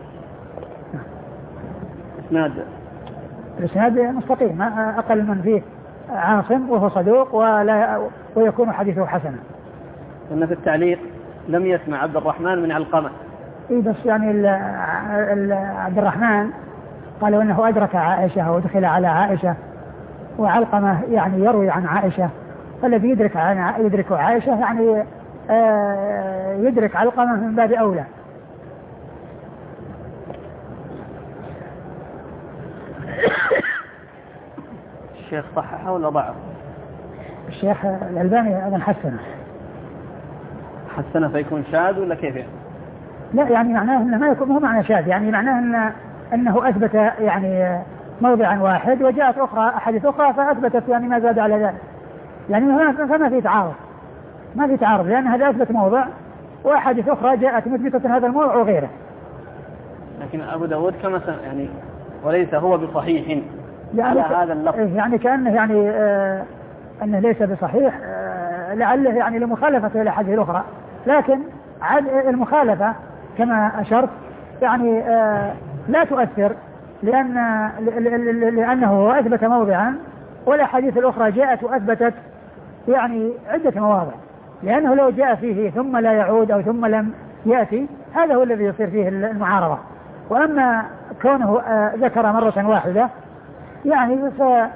إسناد الإسناد مستقيم، أقل من فيه عاصم وهو صدوق ولا ويكون حديثه حسنا. إن في التعليق لم يسمع عبد الرحمن من علقمة. إيه بس يعني ال ال عبد الرحمن قالوا أنه أدرك عائشة ودخل على عائشة، وعلقمة يعني يروي عن عائشة، فالذي يدرك عن يدرك عائشة يعني آه يدرك علقمة من باب أولى. الشيخ صححه ولا ضعف؟ الشيخ الألباني أيضا حسنه. حسنه فيكون شاذ ولا كيف يعني؟ لا يعني معناه أنه ما يكون، مو معنى شاذ، يعني معناه أن أنه أثبت يعني موضعا واحد وجاءت أخرى أحاديث أخرى فأثبتت يعني ما زاد على ذلك، يعني فما في تعارض، ما في تعارض، لأن هذا أثبت موضع وأحاديث أخرى جاءت مثبتة هذا الموضع وغيره. لكن أبو داود كما يعني وليس هو بصحيح يعني على هذا اللفظ، يعني كأنه يعني آه أنه ليس بصحيح آه لعله يعني لمخالفة الأحاديث الأخرى، لكن المخالفة كما أشرت يعني آه لا تؤثر، لأن لأنه أثبت موضعا والأحاديث الأخرى جاءت وأثبتت يعني عدة مواضع، لأنه لو جاء فيه ثم لا يعود أو ثم لم يأتي هذا هو الذي يصير فيه المعارضة. وأما كونه آه ذكر مرة واحدة يعني آه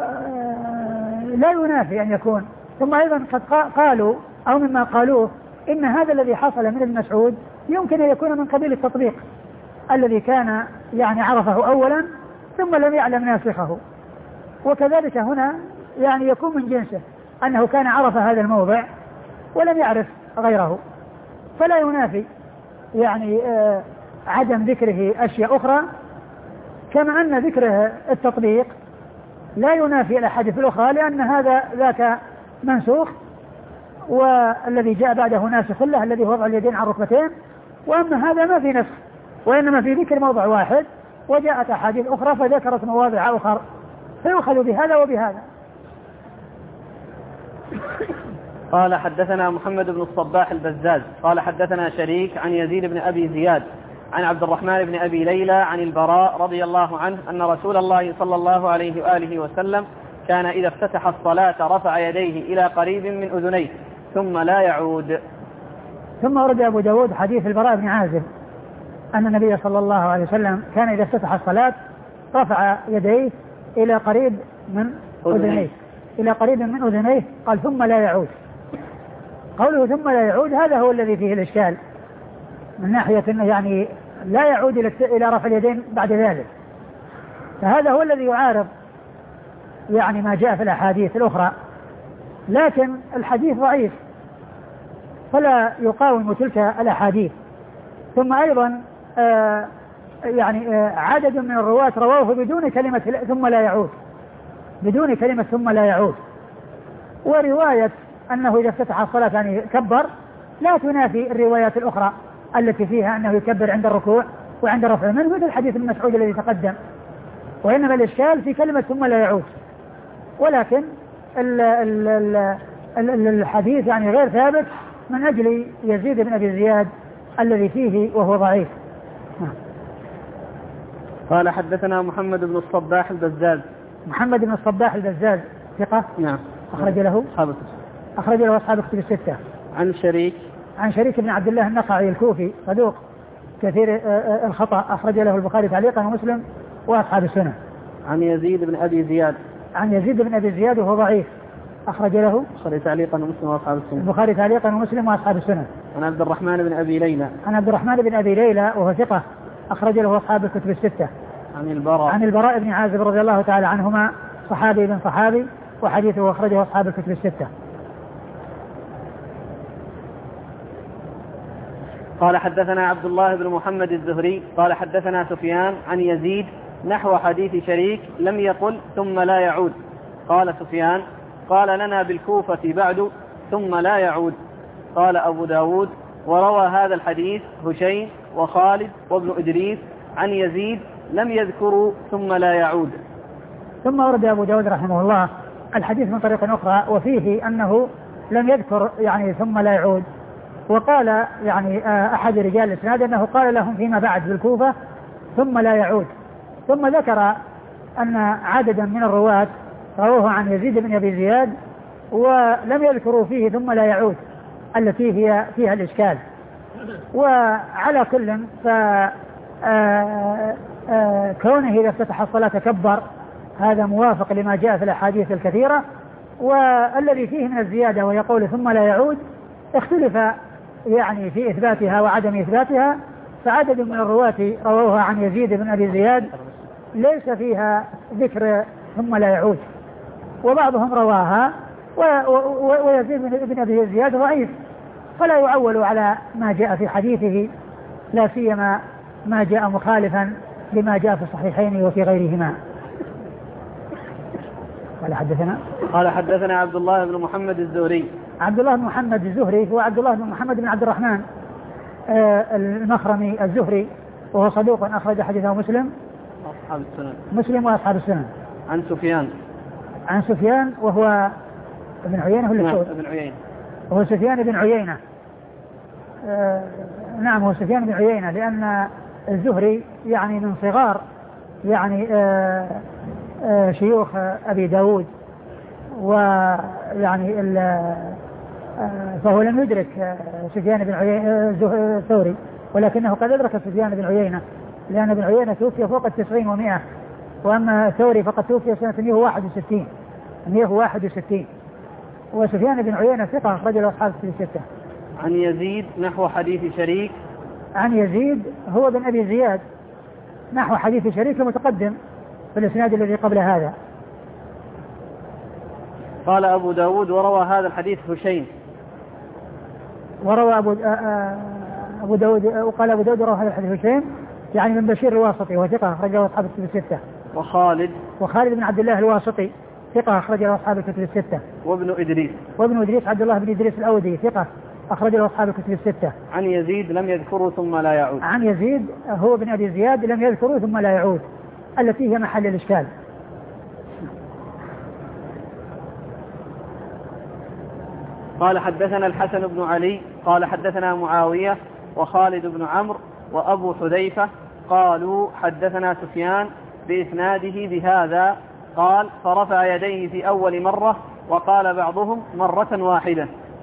لا ينافي أن يكون. ثم أيضا قد قالوا أو مما قالوه إن هذا الذي حصل من ابن مسعود يمكن أن يكون من قبيل التطبيق الذي كان يعني عرفه أولا ثم لم يعلم ناسخه، وكذلك هنا يعني يكون من جنسه أنه كان عرف هذا الموضع ولم يعرف غيره، فلا ينافي يعني آه عدم ذكره أشياء أخرى، كما أن ذكره التطبيق لا ينافي الأحاديث الأخرى، لأن هذا ذاك منسوخ والذي جاء بعده ناسخ له الذي هو وضع اليدين على الركبتين، وأما هذا ما في نسخ وإنما في ذكر موضع واحد وجاءت أحاديث أخرى فذكرت مواضع أخرى فيؤخذ بهذا وبهذا. قال حدثنا محمد بن الصباح البزاز قال حدثنا شريك عن يزيد بن أبي زياد عن عبد الرحمن بن أبي ليلى عن البراء رضي الله عنه أن رسول الله صلى الله عليه وآله وسلم كان إذا افتتح الصلاة رفع يديه إلى قريب من أذنيه ثم لا يعود. ثم ورد أبو داود حديث البراء بن عازب أن النبي صلى الله عليه وسلم كان إذا افتتح الصلاة رفع يديه إلى قريب من أذنيه إلى قريب من أذنيه قال ثم لا يعود. قوله ثم لا يعود هذا هو الذي فيه الإشكال من ناحية أنه يعني لا يعود إلى رفع اليدين بعد ذلك، فهذا هو الذي يعارض يعني ما جاء في الأحاديث الأخرى، لكن الحديث ضعيف فلا يقاوم تلك الأحاديث. ثم أيضا آه يعني آه عدد من الرواة رواه بدون كلمة ثم لا يعود، بدون كلمة ثم لا يعود. ورواية أنه إذا افتتح الصلاة يعني كبر لا تنافي الروايات الأخرى التي فيها أنه يكبر عند الركوع وعند الرفع منه مثل حديث ابن مسعود الذي تقدم، وإنما الإشكال في كلمة ثم لا يعود. ولكن ال ال ال ال الحديث يعني غير ثابت من أجل يزيد بن أبي زياد الذي فيه وهو ضعيف. قال حدثنا محمد بن الصباح البزاز. محمد بن الصباح البزاز ثقة. نعم. أخرج له أصحاب أخرج له أصحاب الكتب الستة. عن شريك عن شريك بن عبد الله النخعي الكوفي صدوق كثير الخطأ، أخرج له البخاري تعليقا ومسلم وأصحاب السنة. عن يزيد بن أبي زياد. عن يزيد بن أبي زياد وهو ضعيف، أخرج له البخاري تعليقا ومسلم وأصحاب السنة. البخاري تعليقا ومسلم وأصحاب السنة. عن عبد الرحمن بن أبي ليلى. عن عبد الرحمن بن أبي ليلى وهو ثقة، أخرج له أصحاب الكتب الستة. عن البراء. عن البراء بن عازب رضي الله تعالى عنهما، صحابي بن صحابي، وحديثه أخرجه أصحاب الكتب الستة. قال حدثنا عبد الله بن محمد الزهري قال حدثنا سفيان عن يزيد نحو حديث شريك لم يقل ثم لا يعود. قال سفيان قال لنا بالكوفة بعد ثم لا يعود. قال أبو داود وروى هذا الحديث هشيم وخالد وابن إدريس عن يزيد لم يذكروا ثم لا يعود. ثم ورد أبو داود رحمه الله الحديث من طريق أخرى وفيه أنه لم يذكر يعني ثم لا يعود، وقال يعني أحد رجال الإسناد أنه قال لهم فيما بعد بالكوفة ثم لا يعود. ثم ذكر أن عددا من الرواة رووه عن يزيد بن أبي زياد ولم يذكروا فيه ثم لا يعود التي هي فيها الإشكال. وعلى كل ف كونه إذا افتتح الصلاة كبر هذا موافق لما جاء في الأحاديث الكثيرة، والذي فيه من الزيادة ويقول ثم لا يعود اختلف يعني في إثباتها وعدم إثباتها، فعدد من الرواة رووها عن يزيد بن أبي زياد ليس فيها ذكر ثم لا يعود، وبعضهم رواها ويزيد بن أبي زياد ضعيف فلا يعول على ما جاء في حديثه، لا سيما ما جاء مخالفا لما جاء في الصحيحين وفي غيرهما. قال حدثنا قال حدثنا عبد الله بن محمد الزهري. عبد الله بن محمد الزهري هو عبد الله بن محمد بن عبد الرحمن آه المخرمي الزهري، وهو صدوق أخرج حديثه مسلم أصحاب السنن. مسلم وأصحاب السنن. عن سفيان. عن سفيان وهو ابن عيينة ولا نعم ابن عيينة. وهو سفيان بن عيينة. آه نعم هو سفيان بن عيينة، لأن الزهري يعني من صغار يعني آه آه شيوخ أبي داود، ويعني فهو لم يدرك سفيان بن عيينة الثوري، ولكنه قد أدرك سفيان بن عيينة، لأن ابن عيينة توفي فوق التسعين ومائة، وأما الثوري فقد توفي سنة مئة وواحد وستين مئة وواحد وستين. وسفيان بن عيينة ثقة أخرج له أصحاب الكتب الستة. عن يزيد نحو حديث شريك. عن يزيد هو بن أبي زياد نحو حديث شريك المتقدم في الإسناد الذي قبل هذا. قال أبو داود وروى هذا الحديث هشيم. وروى أبو, أبو داود وقال أبو داود وروى هذا الحديث هشيم يعني من بشير الواسطي وثقة أخرجه أصحاب الكتب الستة. وخالد وخالد بن عبد الله الواسطي ثقة أخرجه أصحاب الكتب الستة. وابن إدريس. وابن إدريس عبد الله بن إدريس الأودي ثقة أخرجه أصحاب الكتب الستة. عن يزيد لم يذكروا ثم لا يعود. عن يزيد هو بن أبي زياد لم يذكروا ثم لا يعود التي هي محل الإشكال. قال حدثنا الحسن بن علي قال حدثنا معاوية وخالد بن عمرو وأبو حذيفة قالوا حدثنا سفيان بإسناده بهذا قال فرفع يديه في أول مرة وقال بعضهم مرة واحدة.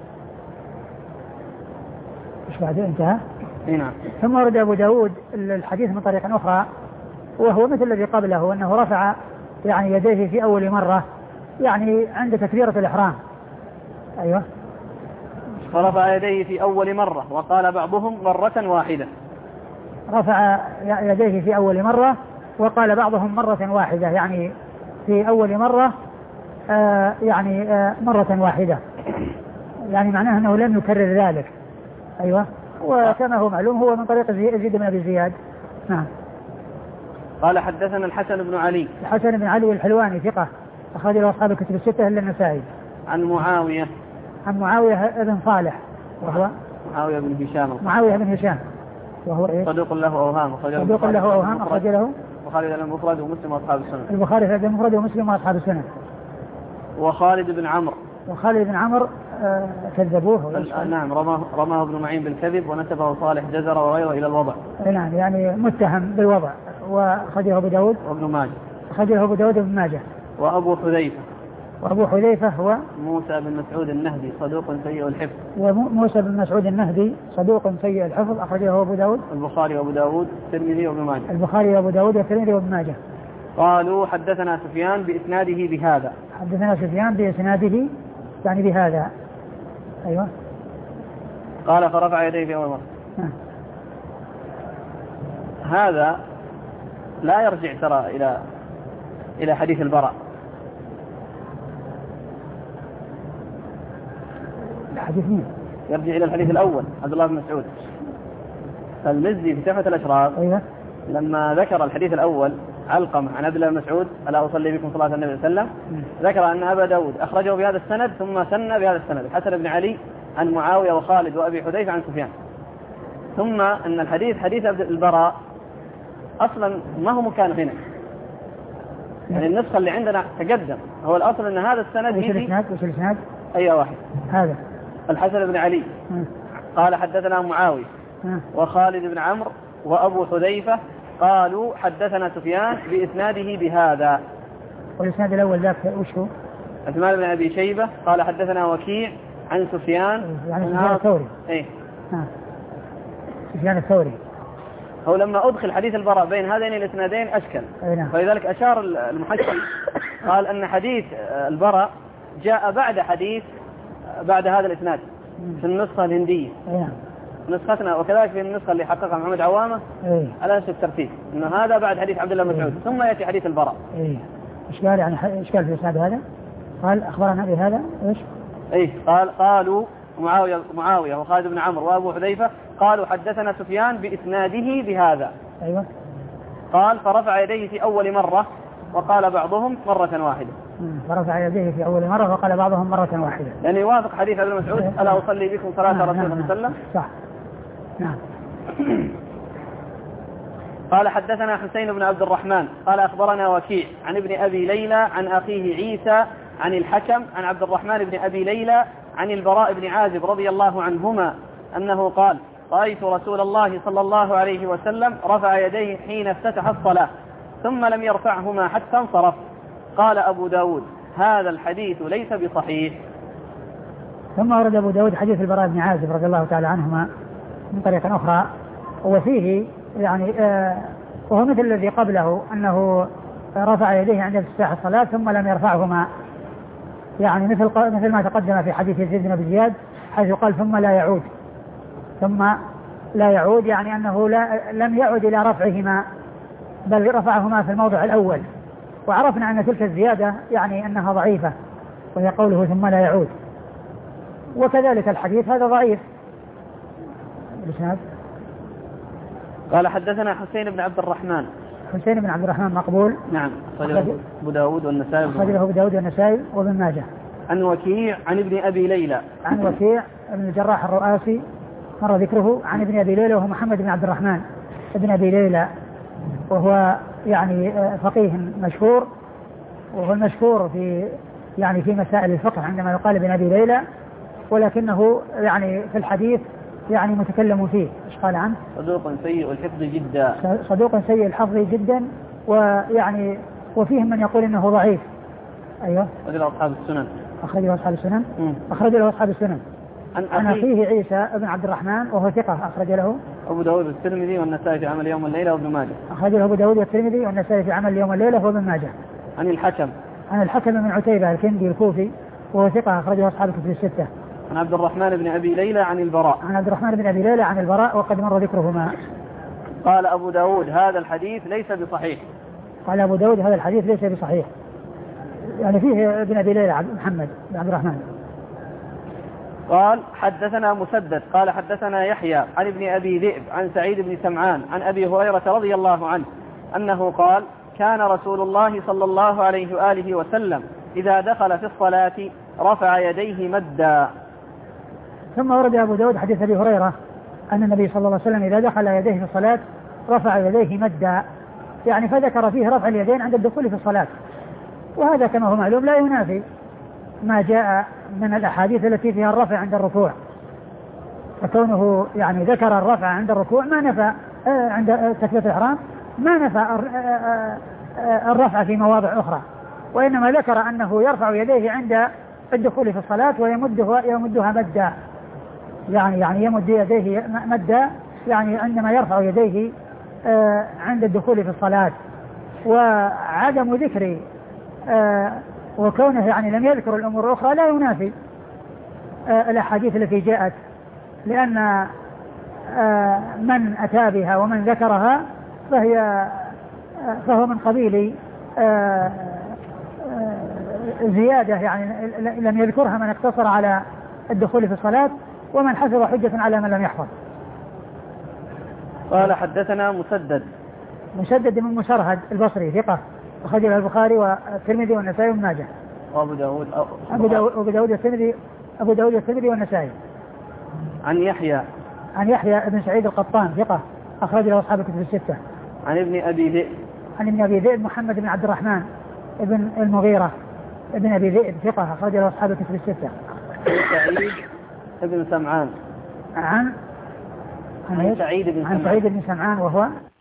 إيش بعد انتهى؟ نعم. ثم ورد أبو داود الحديث من طريق أخرى وهو مثل الذي قبله، أنه رفع يعني يديه في أول مرة يعني عند تكبيرة الإحرام. أيوة. فرفع يديه في أول مرة وقال بعضهم مرة واحدة. رفع يديه في أول مرة وقال بعضهم مرة واحدة يعني في أول مرة آه يعني آه مرة واحدة، يعني معناه أنه لم يكرر ذلك. أيوة. وكما هو معلوم هو من طريق يزيد بن أبي زياد. نعم. قال حدثنا الحسن بن علي. الحسن بن علي الحلواني ثقة أخرج له أصحاب الكتب الستة إلا النسائي. عن معاوية. عن معاوية بن صالح وهو معاوية بن هشام. معاوية بن هشام وهو إيه؟ صدوق له أوهام. صدوق له أوهام أخرج له البخاري المفرد ومسلم وأصحاب السنن. البخاري المفرد ومسلم وأصحاب السنن. وخالد بن عمرو. وخالد بن عمرو آه كذبوه. نعم رماه رماه ابن معين بالكذب ونسبه صالح جزر وغيره إلى الوضع. نعم يعني متهم بالوضع. وخرجه أبو داود وابن ماجه. خرجه أبو داود وابن ماجه. وأبو حذيفة. وأبو حذيفة هو موسى بن مسعود النهدي صدوق سيء الحفظ. وموسى بن مسعود النهدي صدوق سيء الحفظ أخرجه أبو داود. البخاري وأبو داود الترمذي وابن ماجه. البخاري وأبو داود والترمذي وابن ماجه. قالوا حدثنا سفيان بإسناده بهذا. حدثنا سفيان بإسناده يعني بهذا. أيوة. قال فرفع يديه في أول مرة. آه. هذا لا يرجع ترى إلى إلى حديث البراء. الحديث مين؟ يرجع إلى الحديث الأول عبد الله بن مسعود. المزي في تحفة الأشراف. أيوة. لما ذكر الحديث الأول علقم عن عبد الله بن مسعود ألا أصلي بكم صلاة النبي صلى الله عليه وسلم، ذكر أن أبا داود أخرجه بهذا السند ثم سن بهذا السند الحسن بن علي عن معاوية وخالد وأبي حذيفة عن سفيان. ثم أن الحديث حديث البراء أصلا ما هو مكان هنا، يعني النسخة اللي عندنا تقدم هو الأصل أن هذا السند وش الإسناد؟ وش الإسناد؟ أي واحد هذا الحسن بن علي م. قال حدثنا معاوية م. وخالد بن عمرو وأبو حذيفة قالوا حدثنا سفيان بإسناده بهذا. والإسناد الأول ذاك وش هو؟ عثمان بن أبي شيبة قال حدثنا وكيع عن سفيان يعني سفيان الثوري. إيه آه. سفيان الثوري. هو لما أدخل حديث البراء بين هذين الإسنادين أشكل. نعم. فلذلك أشار المحشي قال أن حديث البراء جاء بعد حديث بعد هذا الإسناد في النسخة الهندية. نعم. نسختنا وكذلك في النسخة اللي حققها محمد عوامة أيه. على نفس الترتيب إنه هذا بعد حديث عبد الله بن مسعود ثم يأتي حديث البراء. إيه. إيش قال يعني إيش قال في الإسناد هذا؟ قال أخبرنا بهذا إيش؟ إيه قال قالوا معاوية معاوية وخالد بن عمرو وأبو حذيفة قالوا حدثنا سفيان بإسناده بهذا. أيوة. قال فرفع يديه في أول مرة وقال بعضهم مرة واحدة. فرفع يديه في أول مرة وقال بعضهم مرة واحدة. يعني يوافق حديث ابن مسعود ألا أصلي بكم صلاة رسول الله صلى الله عليه وسلم. صح. نعم. قال حدثنا حسين بن عبد الرحمن قال أخبرنا وكيع عن ابن أبي ليلى عن أخيه عيسى عن الحكم عن عبد الرحمن بن أبي ليلى عن البراء بن عازب رضي الله عنهما أنه قال رأيت رسول الله صلى الله عليه وسلم رفع يديه حين افتتح الصلاة ثم لم يرفعهما حتى انصرف. قال أبو داود هذا الحديث ليس بصحيح. ثم ورد أبو داود حديث البراء بن عازب رضي الله تعالى عنهما من طريق أخرى وفيه يعني آه وهو مثل الذي قبله أنه رفع يديه عند افتتاح الصلاة ثم لم يرفعهما، يعني مثل مثل ما تقدم في حديث يزيد بن أبي زياد حيث قال ثم لا يعود ثم لا يعود يعني أنه لا لم يعد إلى رفعهما بل رفعهما في الموضع الأول، وعرفنا أن تلك الزيادة يعني أنها ضعيفة وهي قوله ثم لا يعود. وكذلك الحديث هذا ضعيف. قال حدثنا حسين بن عبد الرحمن. حسين بن عبد الرحمن مقبول. نعم أخرجه أبو داود والنسائي. أخرجه أبو داود والنسائي وابن ماجه. عن وكيع عن ابن أبي ليلى. عن وكيع ابن الجراح الرؤاسي مر ذكره عن ابن أبي ليلى وهو محمد بن عبد الرحمن ابن أبي ليلى وهو يعني فقيه مشهور، وهو المشهور في يعني في مسائل الفقه عندما يقال ابن أبي ليلى، ولكنه يعني في الحديث يعني متكلم فيه. ايش قال عنه؟ صدوق سيء الحفظ جدا. صدوق سيء الحفظ جدا، ويعني وفيهم من يقول انه ضعيف. ايوه. أخرجه أصحاب السنن. أخرجه أصحاب السنن. أخرج له أصحاب السنن. عن أخيه عيسى بن عبد الرحمن وهو ثقة أخرج له أبو داود والترمذي والنسائي في عمل يوم والليلة وابن ماجه. أخرج له أبو داود والترمذي والنسائي في عمل يوم والليلة وابن ماجه. عن الحكم. عن الحكم بن عتيبة الكندي الكوفي وهو ثقة أخرجه أصحاب الكتب الستة. عن عبد الرحمن بن أبي ليلى عن البراء. عن عبد الرحمن بن أبي ليلى عن البراء وقد مر ذكرهما. قال أبو داود هذا الحديث ليس بصحيح. قال أبو داود هذا الحديث ليس بصحيح، يعني فيه ابن أبي ليلى محمد بن عبد الرحمن. قال حدثنا مسدد قال حدثنا يحيى عن ابن أبي ذئب عن سعيد بن سمعان عن أبي هريرة رضي الله عنه أنه قال كان رسول الله صلى الله عليه وآله وسلم إذا دخل في الصلاة رفع يديه مدا. ثم ورد أبو داود حديث أبي هريرة أن النبي صلى الله عليه وسلم إذا دخل يديه في الصلاة رفع يديه مدا، يعني فذكر فيه رفع اليدين عند الدخول في الصلاة، وهذا كما هو معلوم لا ينافي ما جاء من الأحاديث التي فيها الرفع عند الركوع، فكونه يعني ذكر الرفع عند الركوع ما نفى عند تكبيرة الإحرام ما نفى الرفع في مواضع أخرى، وإنما ذكر أنه يرفع يديه عند الدخول في الصلاة ويمدها يمدها مدا، يعني يعني يمد يديه مدا، يعني عندما يرفع يديه عند الدخول في الصلاة. وعدم ذكر وكونه يعني لم يذكر الأمور الأخرى لا ينافي الأحاديث التي جاءت، لأن من أتى بها ومن ذكرها فهي فهو من قبيل زيادة، يعني لم يذكرها من اقتصر على الدخول في الصلاة، ومن حسب حجة على من لم يحفظ. قال حدثنا مسدد مسدد من مسرهد البصري ثقة، أخرجه البخاري والترمذي والنسائي وابن ماجه. وأبو داود أبو داود أبو داود الترمذي أبو داود الترمذي والنسائي. عن يحيى عن يحيى بن سعيد القطان ثقة، أخرج له أصحاب الكتب الستة. عن ابن أبي ذئب عن ابن أبي ذئب محمد بن عبد الرحمن ابن المغيرة ابن أبي ذئب ثقة، أخرج له أصحاب الكتب الستة. سعيد ابن سمعان عن عن سعيد بن عن سعيد بن سمعان وهو